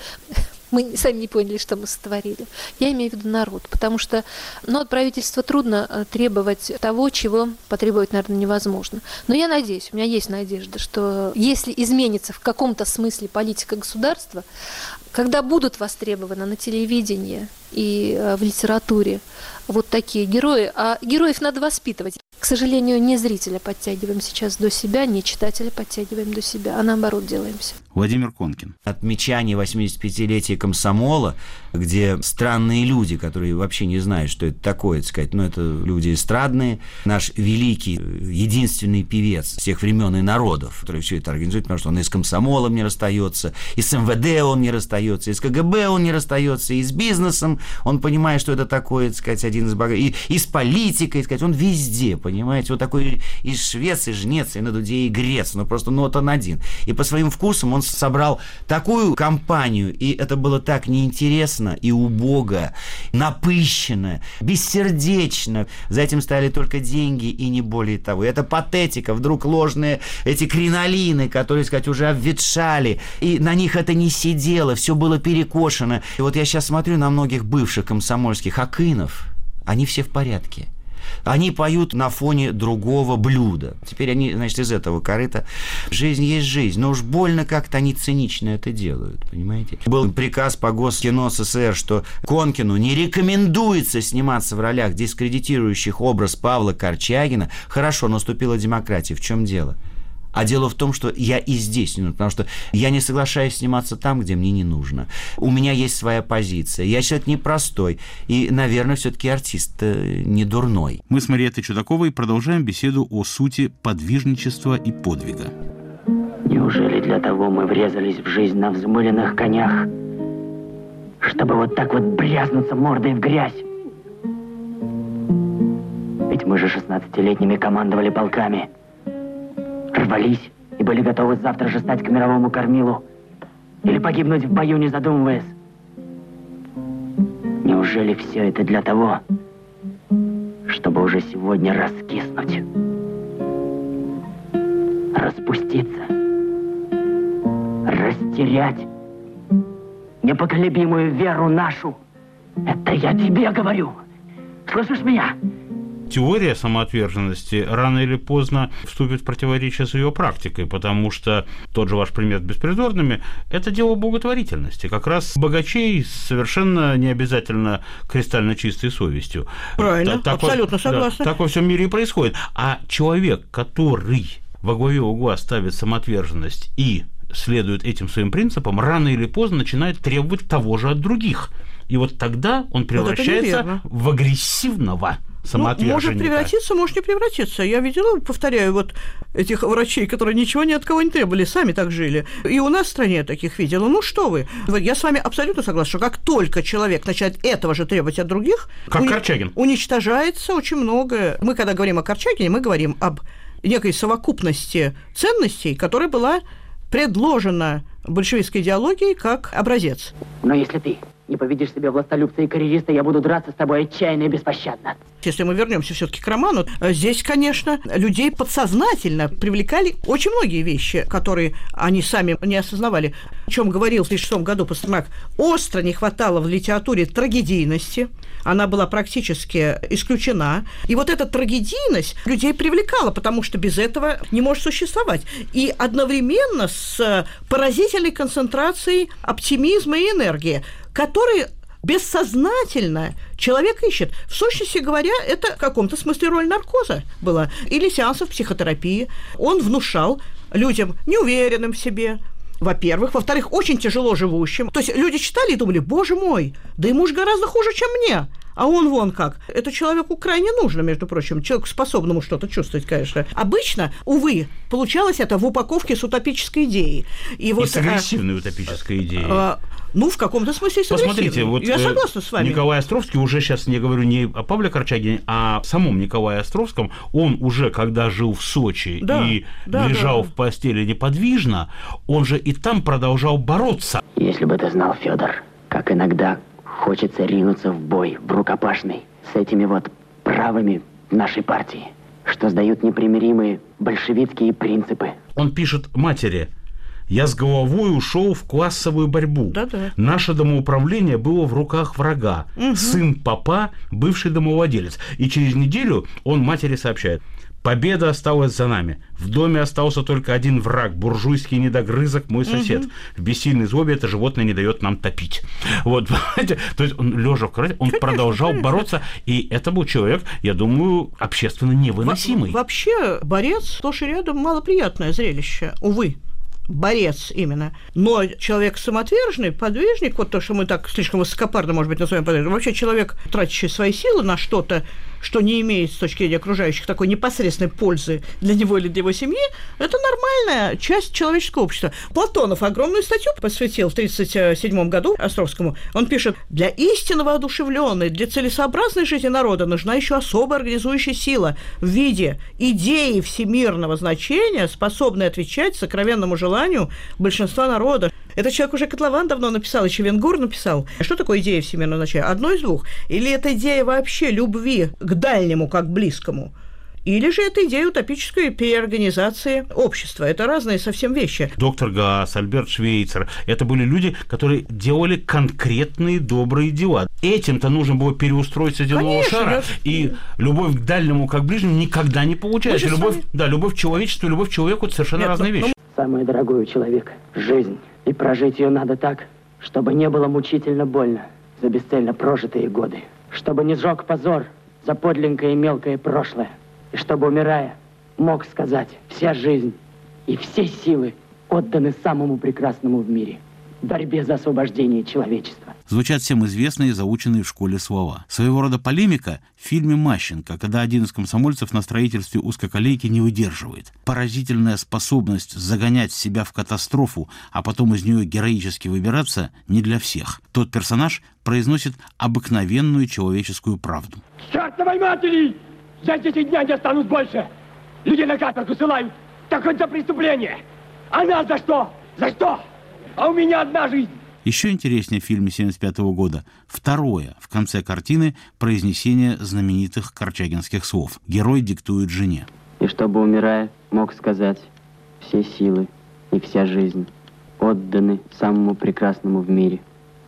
F: Мы сами не поняли, что мы сотворили. Я имею в виду народ, потому что от правительства трудно требовать того, чего потребовать, наверное, невозможно. Но я надеюсь, у меня есть надежда, что если изменится в каком-то смысле политика государства, когда будут востребованы на телевидении и в литературе вот такие герои, а героев надо воспитывать. К сожалению, не зрителя подтягиваем сейчас до себя, не читателя подтягиваем до себя, а наоборот делаемся.
E: Владимир Конкин.
G: Отмечание 85-летия комсомола, где странные люди, которые вообще не знают, что это такое, так сказать, это люди эстрадные. Наш великий, единственный певец всех времен и народов, который все это организует, потому что он и с комсомолом не расстается, и с МВД он не расстается, и с КГБ он не расстается, и с бизнесом он понимает, что это такое, так сказать, один из богатых, и с политикой, так сказать, он везде, понимаете, вот такой и швец, и жнец, и на дуде, и грец, просто вот он один. И по своим вкусам он собрал такую компанию, и это было так неинтересно и убого, напыщенно, бессердечно. За этим стояли только деньги и не более того. Это патетика, вдруг ложные эти кринолины, которые, так сказать, уже обветшали, и на них это не сидело, все было перекошено. И вот я сейчас смотрю на многих бывших комсомольских акынов, они все в порядке. Они поют на фоне другого блюда. Теперь они, значит, из этого корыта. Жизнь есть жизнь. Но уж больно как-то они цинично это делают, понимаете? Был приказ по Госкино СССР, что Конкину не рекомендуется сниматься в ролях, дискредитирующих образ Павла Корчагина. Хорошо, наступила демократия. В чем дело? А дело в том, что я и здесь, потому что я не соглашаюсь сниматься там, где мне не нужно. У меня есть своя позиция. Я человек непростой. И, наверное, все-таки артист не дурной.
E: Мы с Мариеттой Чудаковой продолжаем беседу о сути подвижничества и подвига.
C: Неужели для того мы врезались в жизнь на взмыленных конях, чтобы вот так вот брязнуться мордой в грязь? Ведь мы же 16-летними командовали полками. Рвались и были готовы завтра же стать к мировому кормилу или погибнуть в бою, не задумываясь. Неужели все это для того, чтобы уже сегодня раскиснуть, распуститься, растерять непоколебимую веру нашу? Это я тебе говорю. Слышишь меня?
E: Теория самоотверженности рано или поздно вступит в противоречие с ее практикой, потому что тот же ваш пример с беспризорными – это дело благотворительности. Как раз богачей совершенно не обязательно кристально чистой совестью.
D: Правильно, абсолютно согласна.
E: Да, так во всем мире и происходит. А человек, который во главе угла ставит самоотверженность и следует этим своим принципам, рано или поздно начинает требовать того же от других. И вот тогда он превращается в агрессивного самоотверженника.
D: Может превратиться, может не превратиться. Я видела, повторяю, вот этих врачей, которые ничего ни от кого не требовали, сами так жили. И у нас в стране таких видела. Ну что вы? Я с вами абсолютно согласна, что как только человек начинает этого же требовать от других,
E: как Корчагин,
D: уничтожается очень многое. Мы, когда говорим о Корчагине, мы говорим об некой совокупности ценностей, которая была предложена большевистской идеологией как образец.
C: Но если ты не победишь себя властолюбца и карьериста, я буду драться с тобой отчаянно и беспощадно.
D: Если мы вернемся все-таки к роману, здесь, конечно, людей подсознательно привлекали очень многие вещи, которые они сами не осознавали. О чем говорил в 1936 году Пастернак, остро не хватало в литературе трагедийности, она была практически исключена. И вот эта трагедийность людей привлекала, потому что без этого не может существовать. И одновременно с поразительной концентрацией оптимизма и энергии, которые бессознательно человек ищет. В сущности говоря, это в каком-то смысле роль наркоза была. Или сеансов психотерапии. Он внушал людям неуверенным в себе, во-первых. Во-вторых, очень тяжело живущим. То есть люди читали и думали, боже мой, да ему же гораздо хуже, чем мне. А он вон как. Это человеку крайне нужно, между прочим, человеку способному что-то чувствовать, конечно. Обычно, увы, получалось это в упаковке с утопической идеей. И
E: с агрессивной утопической идеей.
D: Ну, в каком-то смысле с агрессивной.
E: Посмотрите, вот
D: я согласна с вами.
E: Николай Островский, уже сейчас не говорю не о Павле Корчагине, а о самом Николае Островском, он уже, когда жил в Сочи и лежал в постели неподвижно, он же и там продолжал бороться.
C: Если бы ты знал, Федор, как иногда хочется ринуться в бой, в рукопашный, с этими вот правыми нашей партии, что сдают непримиримые большевистские принципы.
E: Он пишет матери: «Я с головой ушел в классовую борьбу. Наше домоуправление было в руках врага. Сын попа, бывший домовладелец». И через неделю он матери сообщает: «Победа осталась за нами. В доме остался только один враг, буржуйский недогрызок, мой сосед. В бессильной злобе это животное не дает нам топить». Вот, понимаете? То есть он, лежа в кровати, он продолжал бороться, и это был человек, я думаю, общественно невыносимый.
D: Вообще, борец сплошь и рядом малоприятное зрелище, увы. Борец именно. Но человек самоотверженный, подвижник, вот то, что мы так слишком высокопарно, может быть, называем подвижным, вообще человек, тратящий свои силы на что-то, что не имеет с точки зрения окружающих такой непосредственной пользы для него или для его семьи, это нормальная часть человеческого общества. Платонов огромную статью посвятил в 1937 году Островскому. Он пишет: «Для истинно воодушевленной, для целесообразной жизни народа нужна еще особая организующая сила в виде идеи всемирного значения, способной отвечать сокровенному желанию большинства народа». Это человек уже Котлован давно написал, еще Венгур написал. Что такое идея всемирного значения? Одно из двух. Или это идея вообще любви к дальнему, как к близкому, или же это идея утопической переорганизации общества. Это разные совсем вещи.
E: Доктор Гаас, Альберт Швейцер – это были люди, которые делали конкретные добрые дела. Этим-то нужно было переустроить земного шара. И любовь к дальнему, как к ближнему, никогда не получается. Любовь к человечеству, любовь к человеку – это совершенно разные вещи.
C: Самое дорогое у человека – жизнь. И прожить ее надо так, чтобы не было мучительно больно за бесцельно прожитые годы. Чтобы не сжег позор за подлинное и мелкое прошлое. И чтобы, умирая, мог сказать: вся жизнь и все силы отданы самому прекрасному в мире – борьбе за освобождение человечества.
E: Звучат всем известные, заученные в школе слова. Своего рода полемика в фильме «Мащенко», когда один из комсомольцев на строительстве узкоколейки не выдерживает. Поразительная способность загонять себя в катастрофу, а потом из нее героически выбираться, не для всех. Тот персонаж произносит обыкновенную человеческую правду.
N: К чертовой матери! За 10 дня не останусь больше! Людей на каторгу ссылают! Так хоть за преступление! А нас за что? За что? А у меня одна жизнь!
E: Еще интереснее в фильме 1975 года второе, в конце картины, произнесение знаменитых корчагинских слов. Герой диктует жене:
C: «И чтобы, умирая, мог сказать: все силы и вся жизнь отданы самому прекрасному в мире».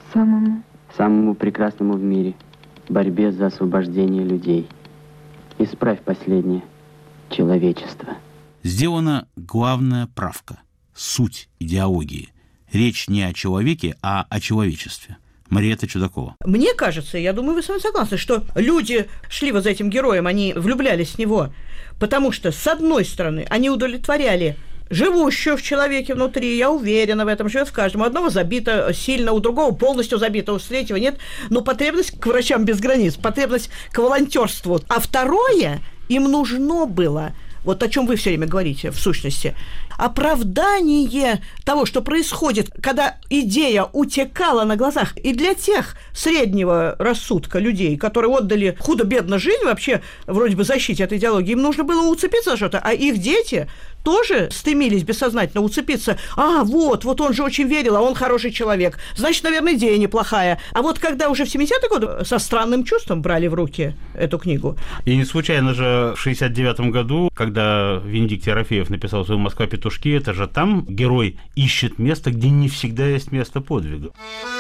C: Самому прекрасному в мире. Борьбе за освобождение людей. Исправь последнее. Человечество.
E: Сделана главная правка. Суть идеологии. Речь не о человеке, а о человечестве. Мариэтта Чудакова.
D: Мне кажется, я думаю, вы с вами согласны, что люди шли вот за этим героем, они влюблялись в него, потому что, с одной стороны, они удовлетворяли живущую в человеке внутри, я уверена в этом, живет в каждом. У одного забито сильно, у другого полностью забито, у третьего нет. Но потребность к врачам без границ, потребность к волонтерству. А второе, им нужно было, вот о чем вы все время говорите, в сущности, оправдание того, что происходит, когда идея утекала на глазах. И для тех среднего рассудка людей, которые отдали худо-бедно жизнь вообще вроде бы защите от идеологии, им нужно было уцепиться за что-то, а их дети тоже стремились бессознательно уцепиться. Вот он же очень верил, а он хороший человек. Значит, наверное, идея неплохая. А вот когда уже в 70-е годы со странным чувством брали в руки эту книгу.
E: И не случайно же в 69-м году, когда Венедикт Ерофеев написал свою «Москва-петушки», это же там герой ищет место, где не всегда есть место подвига.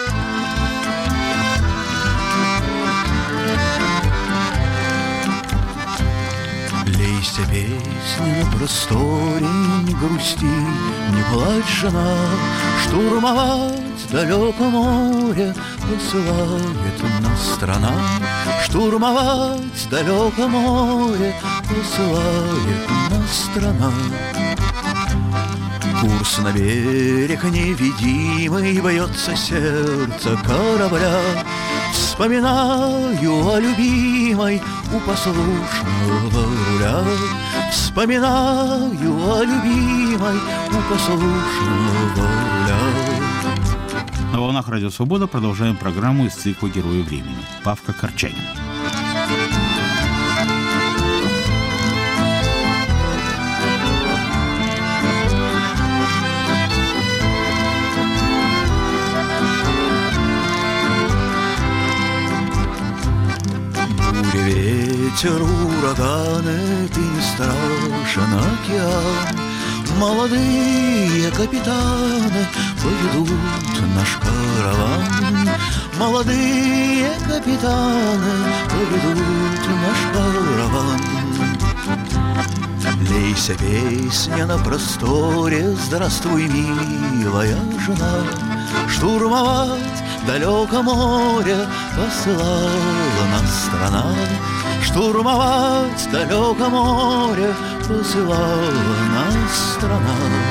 B: Лейся песня на просторе, не грусти, не плачь, жена, штурмовать далеко море посылает нас страна, штурмовать далеко море посылает нас страна. Курс на берег невидимый, бьется сердце корабля. Вспоминаю о любимой у послушного руля. Вспоминаю о любимой у послушного руля.
E: На волнах Радио Свобода продолжаем программу из цикла «Герои времени». Павка Корчагин.
B: Ветер, ураганы, ты не страшен океан. Молодые капитаны поведут наш караван. Молодые капитаны поведут наш караван. Лейся песня на просторе, здравствуй, милая жена. Штурмовать далеко море посылала нас страна. Штурмовать далеко море посылала нас страна.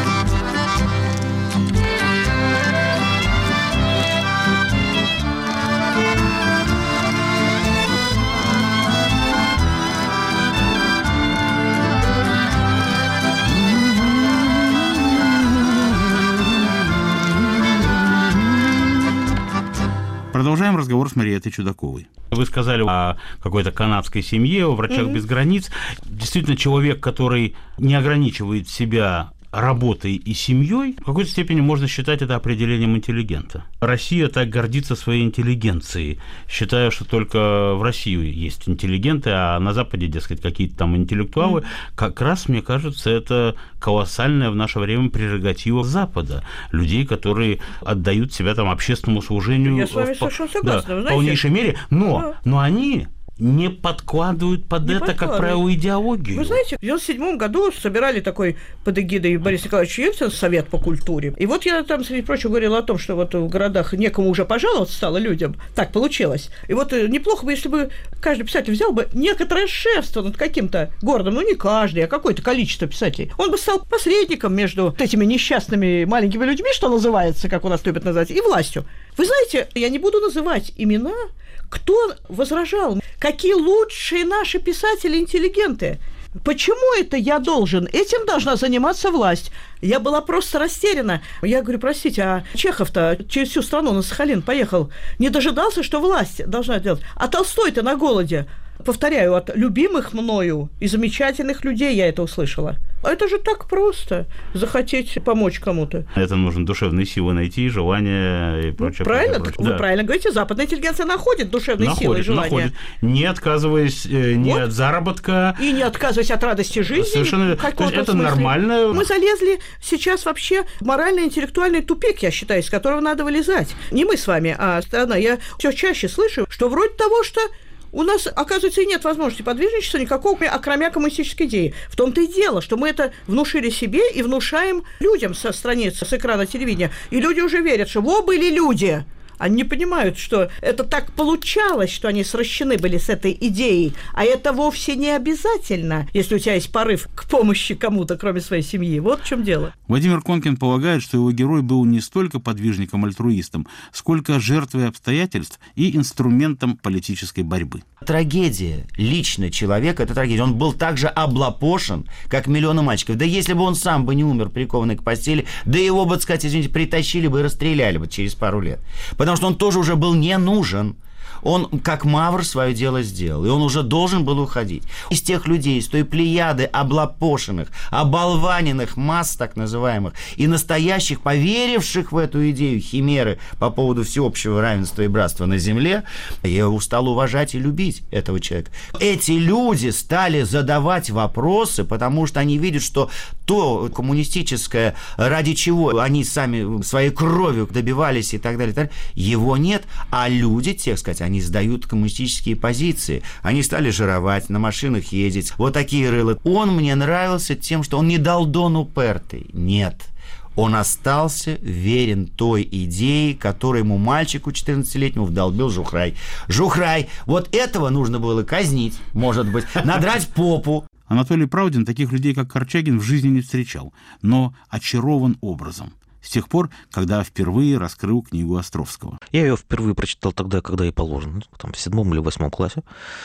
E: Продолжаем разговор с Мариэттой Чудаковой. Вы сказали о какой-то канадской семье, о врачах без границ. Действительно, человек, который не ограничивает себя работой и семьей, в какой-то степени можно считать это определением интеллигента. Россия так гордится своей интеллигенцией, считая, что только в России есть интеллигенты, а на Западе, дескать, какие-то там интеллектуалы. Как раз, мне кажется, это колоссальная в наше время прерогатива Запада. Людей, которые отдают себя там общественному служению.
D: Я с вами совершенно согласна.
E: В полнейшей мере. Но они не подкладывают под это, как правило, идеологию.
D: Вы знаете, в 1997 году собирали такой под эгидой Бориса Николаевича Ельцина совет по культуре. И вот я там, среди прочего, говорила о том, что вот в городах некому уже пожаловаться стало людям. Так получилось. И вот неплохо бы, если бы каждый писатель взял бы некоторое шефство над каким-то городом, ну не каждый, а какое-то количество писателей. Он бы стал посредником между этими несчастными маленькими людьми, что называется, как у нас любят называть, и властью. Вы знаете, я не буду называть имена, кто возражал, какие лучшие наши писатели-интеллигенты. Почему это я должен? Этим должна заниматься власть. Я была просто растеряна. Я говорю, простите, а Чехов-то через всю страну на Сахалин поехал, не дожидался, что власть должна делать. А Толстой-то на голоде. Повторяю, от любимых мною и замечательных людей я это услышала. Это же так просто, захотеть помочь кому-то.
E: Это нужно душевные силы найти, желание и прочее.
D: Правильно,
E: прочее.
D: Вы правильно говорите, западная интеллигенция находит душевные силы и желания.
E: Находит, не отказываясь ни от заработка.
D: И не отказываясь от радости жизни.
E: Совершенно, то есть это нормально.
D: Мы залезли сейчас вообще в морально-интеллектуальный тупик, я считаю, из которого надо вылезать. Не мы с вами, а страна. Я все чаще слышу, что вроде того, что у нас, оказывается, и нет возможности подвижничества никакого, окромя коммунистической идеи. В том-то и дело, что мы это внушили себе и внушаем людям со страниц, с экрана телевидения. И люди уже верят, что были люди, Они не понимают, что это так получалось, что они сращены были с этой идеей, а это вовсе не обязательно, если у тебя есть порыв к помощи кому-то, кроме своей семьи. Вот в чем дело.
E: Владимир Конкин полагает, что его герой был не столько подвижником-альтруистом, сколько жертвой обстоятельств и инструментом политической борьбы.
G: Трагедия лично человека – это трагедия. Он был так же облапошен, как миллионы мальчиков. Да если бы он сам бы не умер, прикованный к постели, да его бы, так сказать, извините, притащили бы и расстреляли бы через пару лет. Потому что он тоже уже был не нужен. Он, как мавр, свое дело сделал, и он уже должен был уходить. Из тех людей, из той плеяды облапошенных, оболваненных масс, так называемых, и настоящих, поверивших в эту идею химеры по поводу всеобщего равенства и братства на земле, я устал уважать и любить этого человека. Эти люди стали задавать вопросы, потому что они видят, что то коммунистическое, ради чего они сами своей кровью добивались и так далее, его нет, а люди, так сказать, они сдают коммунистические позиции. Они стали жировать, на машинах ездить. Вот такие рылы. Он мне нравился тем, что он не дал Дон упертый. Нет. Он остался верен той идее, которую ему мальчику 14-летнему вдолбил Жухрай. Жухрай! Вот этого нужно было казнить, может быть, надрать попу.
E: Анатолий Правдин таких людей, как Корчагин, в жизни не встречал, но очарован образом. С тех пор, когда впервые раскрыл книгу Островского.
I: Я ее впервые прочитал тогда, когда и положено, там, в 7 или 8 классе.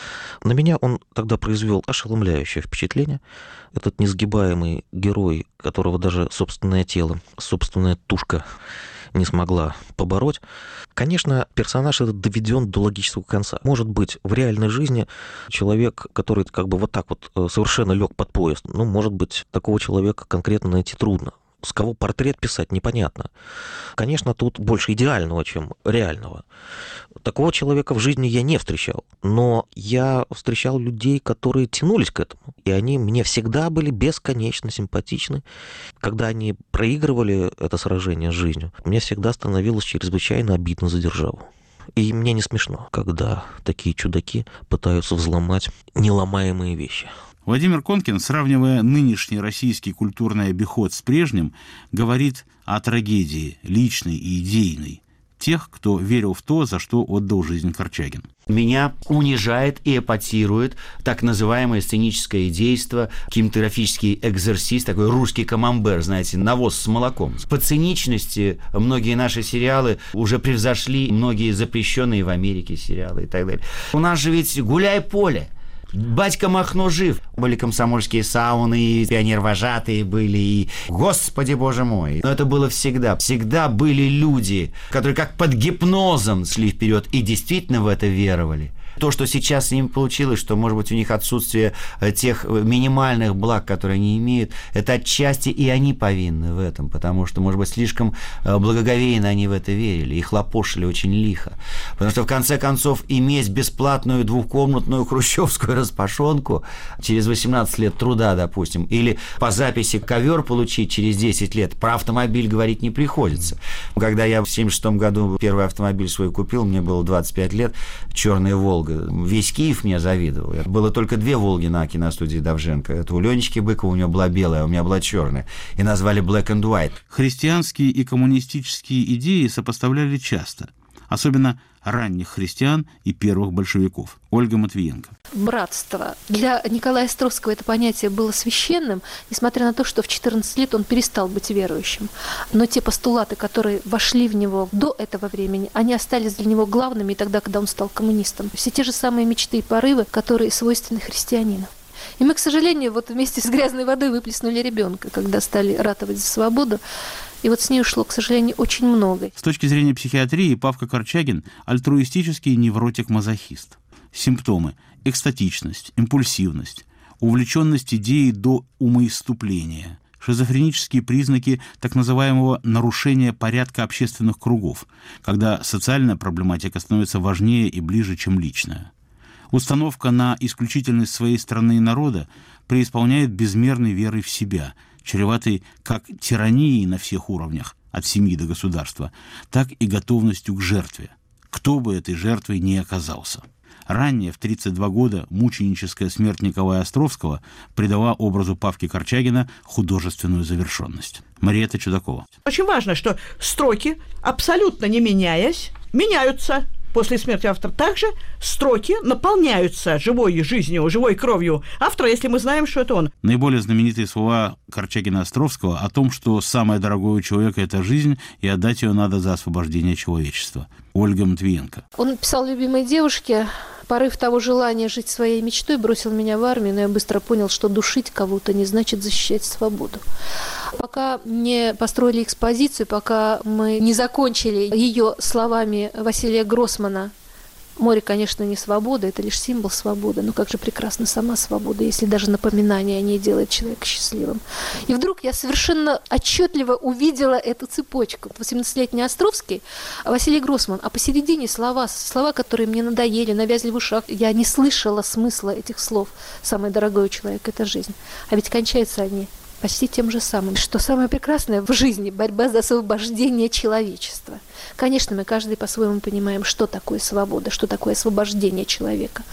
I: На меня он тогда произвел ошеломляющее впечатление. Этот несгибаемый герой, которого даже собственное тело, собственная тушка не смогла побороть. Конечно, персонаж этот доведен до логического конца. Может быть, в реальной жизни человек, который как бы вот так вот совершенно лег под поезд, ну, может быть, такого человека конкретно найти трудно. С кого портрет писать, непонятно. Конечно, тут больше идеального, чем реального. Такого человека в жизни я не встречал. Но я встречал людей, которые тянулись к этому. И они мне всегда были бесконечно симпатичны. Когда они проигрывали это сражение с жизнью, мне всегда становилось чрезвычайно обидно за державу. И мне не смешно, когда такие чудаки пытаются взломать неломаемые вещи.
E: Владимир Конкин, сравнивая нынешний российский культурный обиход с прежним, говорит о трагедии личной и идейной тех, кто верил в то, за что отдал жизнь Корчагин.
G: Меня унижает и эпатирует так называемое сценическое действо, кинематографический экзорсист, такой русский камамбер, знаете, навоз с молоком. По циничности многие наши сериалы уже превзошли многие запрещенные в Америке сериалы и так далее. У нас же ведь «Гуляй поле». Батька Махно жив. Были комсомольские сауны, и пионер-вожатые были, и... Господи, боже мой! Но это было всегда. Всегда были люди, которые как под гипнозом шли вперед и действительно в это веровали. То, что сейчас с ними получилось, что, может быть, у них отсутствие тех минимальных благ, которые они имеют, это отчасти и они повинны в этом, потому что, может быть, слишком благоговейно они в это верили и хлопошили очень лихо. Потому что, в конце концов, иметь бесплатную двухкомнатную хрущевскую распашонку через 18 лет труда, допустим, или по записи ковер получить через 10 лет, про автомобиль говорить не приходится. Когда я в 1976 году первый автомобиль свой купил, мне было 25 лет, черная «Волга». Весь Киев мне завидовал. Было только 2 «Волги» на киностудии Довженко. Это у Ленечки Быкова, у него была белая, а у меня была черная. И назвали Black and White.
E: Христианские и коммунистические идеи сопоставляли часто. Особенно ранних христиан и первых большевиков. Ольга Матвиенко.
F: Братство. Для Николая Островского это понятие было священным, несмотря на то, что в 14 лет он перестал быть верующим. Но те постулаты, которые вошли в него до этого времени, они остались для него главными и тогда, когда он стал коммунистом. Все те же самые мечты и порывы, которые свойственны христианину. И мы, к сожалению, вот вместе с грязной водой выплеснули ребенка, когда стали ратовать за свободу. И вот с ней ушло, к сожалению, очень много.
E: С точки зрения психиатрии, Павка Корчагин – альтруистический невротик-мазохист. Симптомы – экстатичность, импульсивность, увлеченность идеей до умоиступления, шизофренические признаки так называемого нарушения порядка общественных кругов, когда социальная проблематика становится важнее и ближе, чем личная. Установка на исключительность своей страны и народа преисполняет безмерной верой в себя, чреватой как тиранией на всех уровнях, от семьи до государства, так и готовностью к жертве, кто бы этой жертвой ни оказался. Ранее, в 32 года, мученическая смерть Николая Островского придала образу Павки Корчагина художественную завершенность. Мариэтта Чудакова.
D: Очень важно, что строки, абсолютно не меняясь, меняются после смерти автора. Также строки наполняются живой жизнью, живой кровью автора, если мы знаем, что это он.
E: Наиболее знаменитые слова Корчагина-Островского о том, что самое дорогое у человека – это жизнь, и отдать ее надо за освобождение человечества. Ольга Матвиенко.
F: Он писал любимой девушке: порыв того желания жить своей мечтой бросил меня в армию, но я быстро понял, что душить кого-то не значит защищать свободу. Пока не построили экспозицию, пока мы не закончили ее словами Василия Гроссмана: море, конечно, не свобода, это лишь символ свободы, но как же прекрасна сама свобода, если даже напоминание о ней делает человека счастливым. И вдруг я совершенно отчетливо увидела эту цепочку. 18-летний Островский, Василий Гроссман, а посередине слова, которые мне надоели, навязли в ушах. Я не слышала смысла этих слов. Самое дорогое у человека – это жизнь. А ведь кончаются они почти тем же самым. Что самое прекрасное в жизни – борьба за освобождение человечества. Конечно, мы каждый по-своему понимаем, что такое свобода, что такое освобождение человека.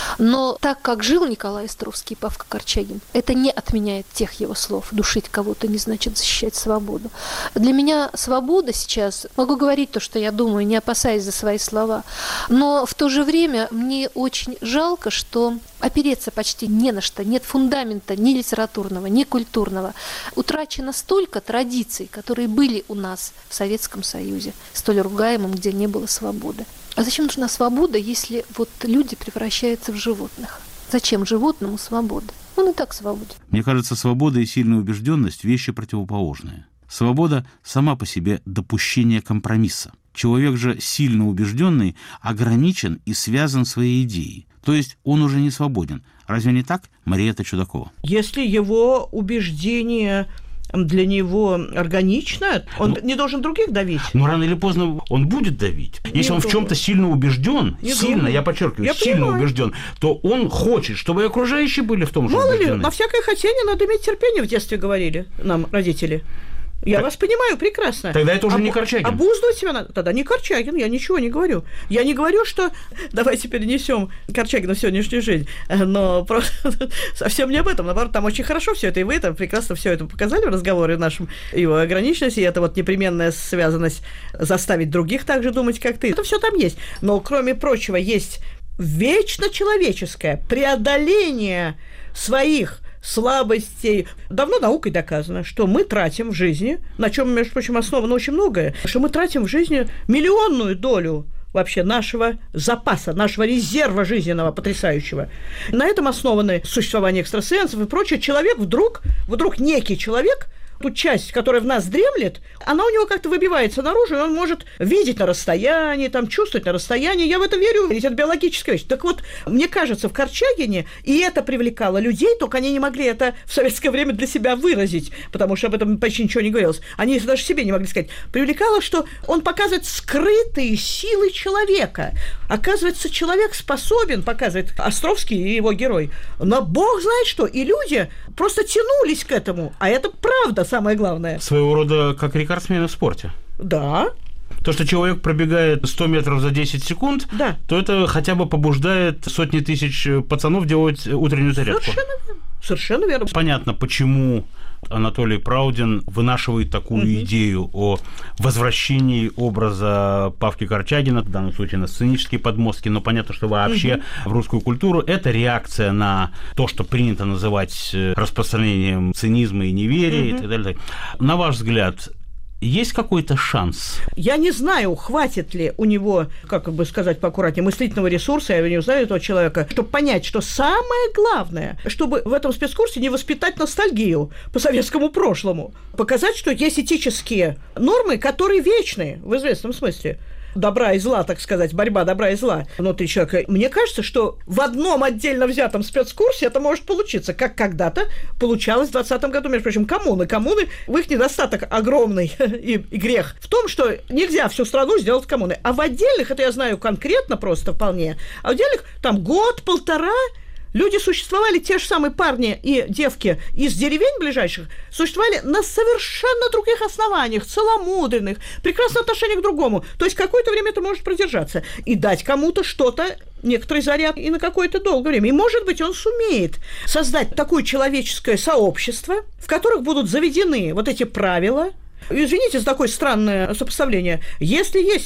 F: Но так, как жил Николай Островский и Павка Корчагин, это не отменяет тех его слов. Душить кого-то не значит защищать свободу. Для меня свобода сейчас, могу говорить то, что я думаю, не опасаясь за свои слова, но в то же время мне очень жалко, что опереться почти не на что, нет фундамента ни литературного, ни культурного. Утрачено столько традиций, которые были у нас в Советском Союзе, столь ругаемым, где не было свободы. А зачем нужна свобода, если вот люди превращаются в животных? Зачем животному свобода? Он и так свободен.
E: Мне кажется, свобода и сильная убежденность – вещи противоположные. Свобода сама по себе допущение компромисса. Человек же сильно убежденный ограничен и связан своей идеей. То есть он уже не свободен. Разве не так, Мариэтта Чудакова?
D: Если его убеждение для него органично, он не должен других давить.
E: Но рано или поздно он будет давить. Если он в чем-то сильно убежден, я подчеркиваю, сильно убежден, то он хочет, чтобы и окружающие были в том же убеждены.
D: Мало ли, на всякое хотение надо иметь терпение, в детстве говорили нам родители. Я вас понимаю прекрасно.
E: Тогда это уже не Корчагин.
D: Обуздывать себя надо. Тогда не Корчагин, я ничего не говорю. Я не говорю, что давайте перенесем Корчагина в сегодняшнюю жизнь. Но просто совсем не об этом. Наоборот, там очень хорошо все это, и вы там прекрасно все это показали в разговоре нашем, его ограниченность, и это вот непременная связанность заставить других так же думать, как ты. Это все там есть. Но, кроме прочего, есть вечно человеческое преодоление своих слабостей. Давно наукой доказано, что мы тратим в жизни, на чем, между прочим, основано очень многое, что мы тратим в жизни миллионную долю вообще нашего запаса, нашего резерва жизненного потрясающего. На этом основаны существование экстрасенсов и прочее. Человек вдруг некий человек, ту часть, которая в нас дремлет, она у него как-то выбивается наружу, и он может видеть на расстоянии, там, чувствовать на расстоянии. Я в это верю, ведь это биологическая вещь. Так вот, мне кажется, в Корчагине, и это привлекало людей, только они не могли это в советское время для себя выразить, потому что об этом почти ничего не говорилось. Они даже себе не могли сказать. Привлекало, что он показывает скрытые силы человека. Оказывается, человек способен, показывает Островский и его герой, но Бог знает что. И люди просто тянулись к этому. А это правда. Самое главное.
E: Своего рода как рекордсмены в спорте.
D: Да.
E: То, что человек пробегает 100 метров за 10 секунд,
D: да,
E: то это хотя бы побуждает сотни тысяч пацанов делать утреннюю зарядку.
D: Совершенно верно.
E: Понятно, почему Анатолий Праудин вынашивает такую идею о возвращении образа Павки Корчагина, в данном случае на сценические подмостки, но понятно, что вообще в русскую культуру это реакция на то, что принято называть распространением цинизма и неверия и так далее. На ваш взгляд, есть какой-то шанс?
D: Я не знаю, хватит ли у него, как бы сказать поаккуратнее, мыслительного ресурса, я не знаю этого человека, чтобы понять, что самое главное, чтобы в этом спецкурсе не воспитать ностальгию по советскому прошлому, показать, что есть этические нормы, которые вечны в известном смысле. Добра и зла, так сказать, борьба добра и зла внутри человека. Мне кажется, что в одном отдельно взятом спецкурсе это может получиться, как когда-то получалось в 2020 году, между прочим, коммуны. Коммуны, в их недостаток огромный и грех в том, что нельзя всю страну сделать коммуной. А в отдельных, это я знаю конкретно просто вполне, а в отдельных там год-полтора люди существовали, те же самые парни и девки из деревень ближайших, существовали на совершенно других основаниях, целомудренных, прекрасное отношение к другому. То есть какое-то время это может продержаться и дать кому-то что-то, некоторый заряд и на какое-то долгое время. И, может быть, он сумеет создать такое человеческое сообщество, в которых будут заведены вот эти правила. Извините за такое странное сопоставление. Если есть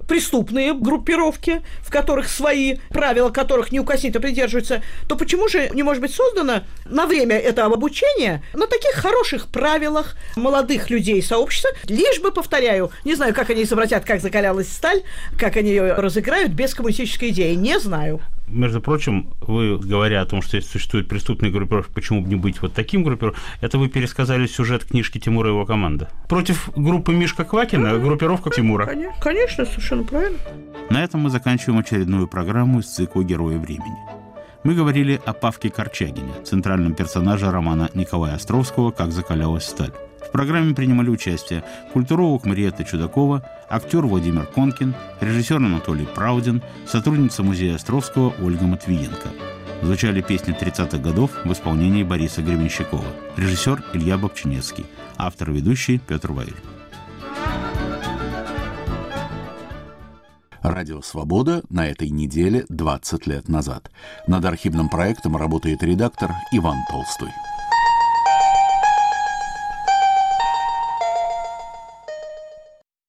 D: преступные группировки, в которых свои правила, которых неукоснительно придерживаются, то почему же не может быть создано на время этого обучения на таких хороших правилах молодых людей сообщества, лишь бы, повторяю, не знаю, как они изобразят, как закалялась сталь, как они ее разыграют без коммунистической идеи, не знаю.
E: Между прочим, вы, говоря о том, что существует преступная группировка, почему бы не быть вот таким группировкой, это вы пересказали сюжет книжки Тимура и его команда. Против группы Мишка Квакина группировка Тимура.
D: Конечно, совершенно правильно.
E: На этом мы заканчиваем очередную программу из цикла «Герои времени». Мы говорили о Павке Корчагине, центральном персонаже романа Николая Островского «Как закалялась сталь». В программе принимали участие культуролог Мариетта Чудакова, актер Владимир Конкин, режиссер Анатолий Праудин, сотрудница музея Островского Ольга Матвиенко. Звучали песни 30-х годов в исполнении Бориса Гребенщикова, режиссер Илья Бобчинецкий, автор и ведущий Петр Ваиль.
A: Радио «Свобода» на этой неделе 20 лет назад. Над архивным проектом работает редактор Иван Толстой.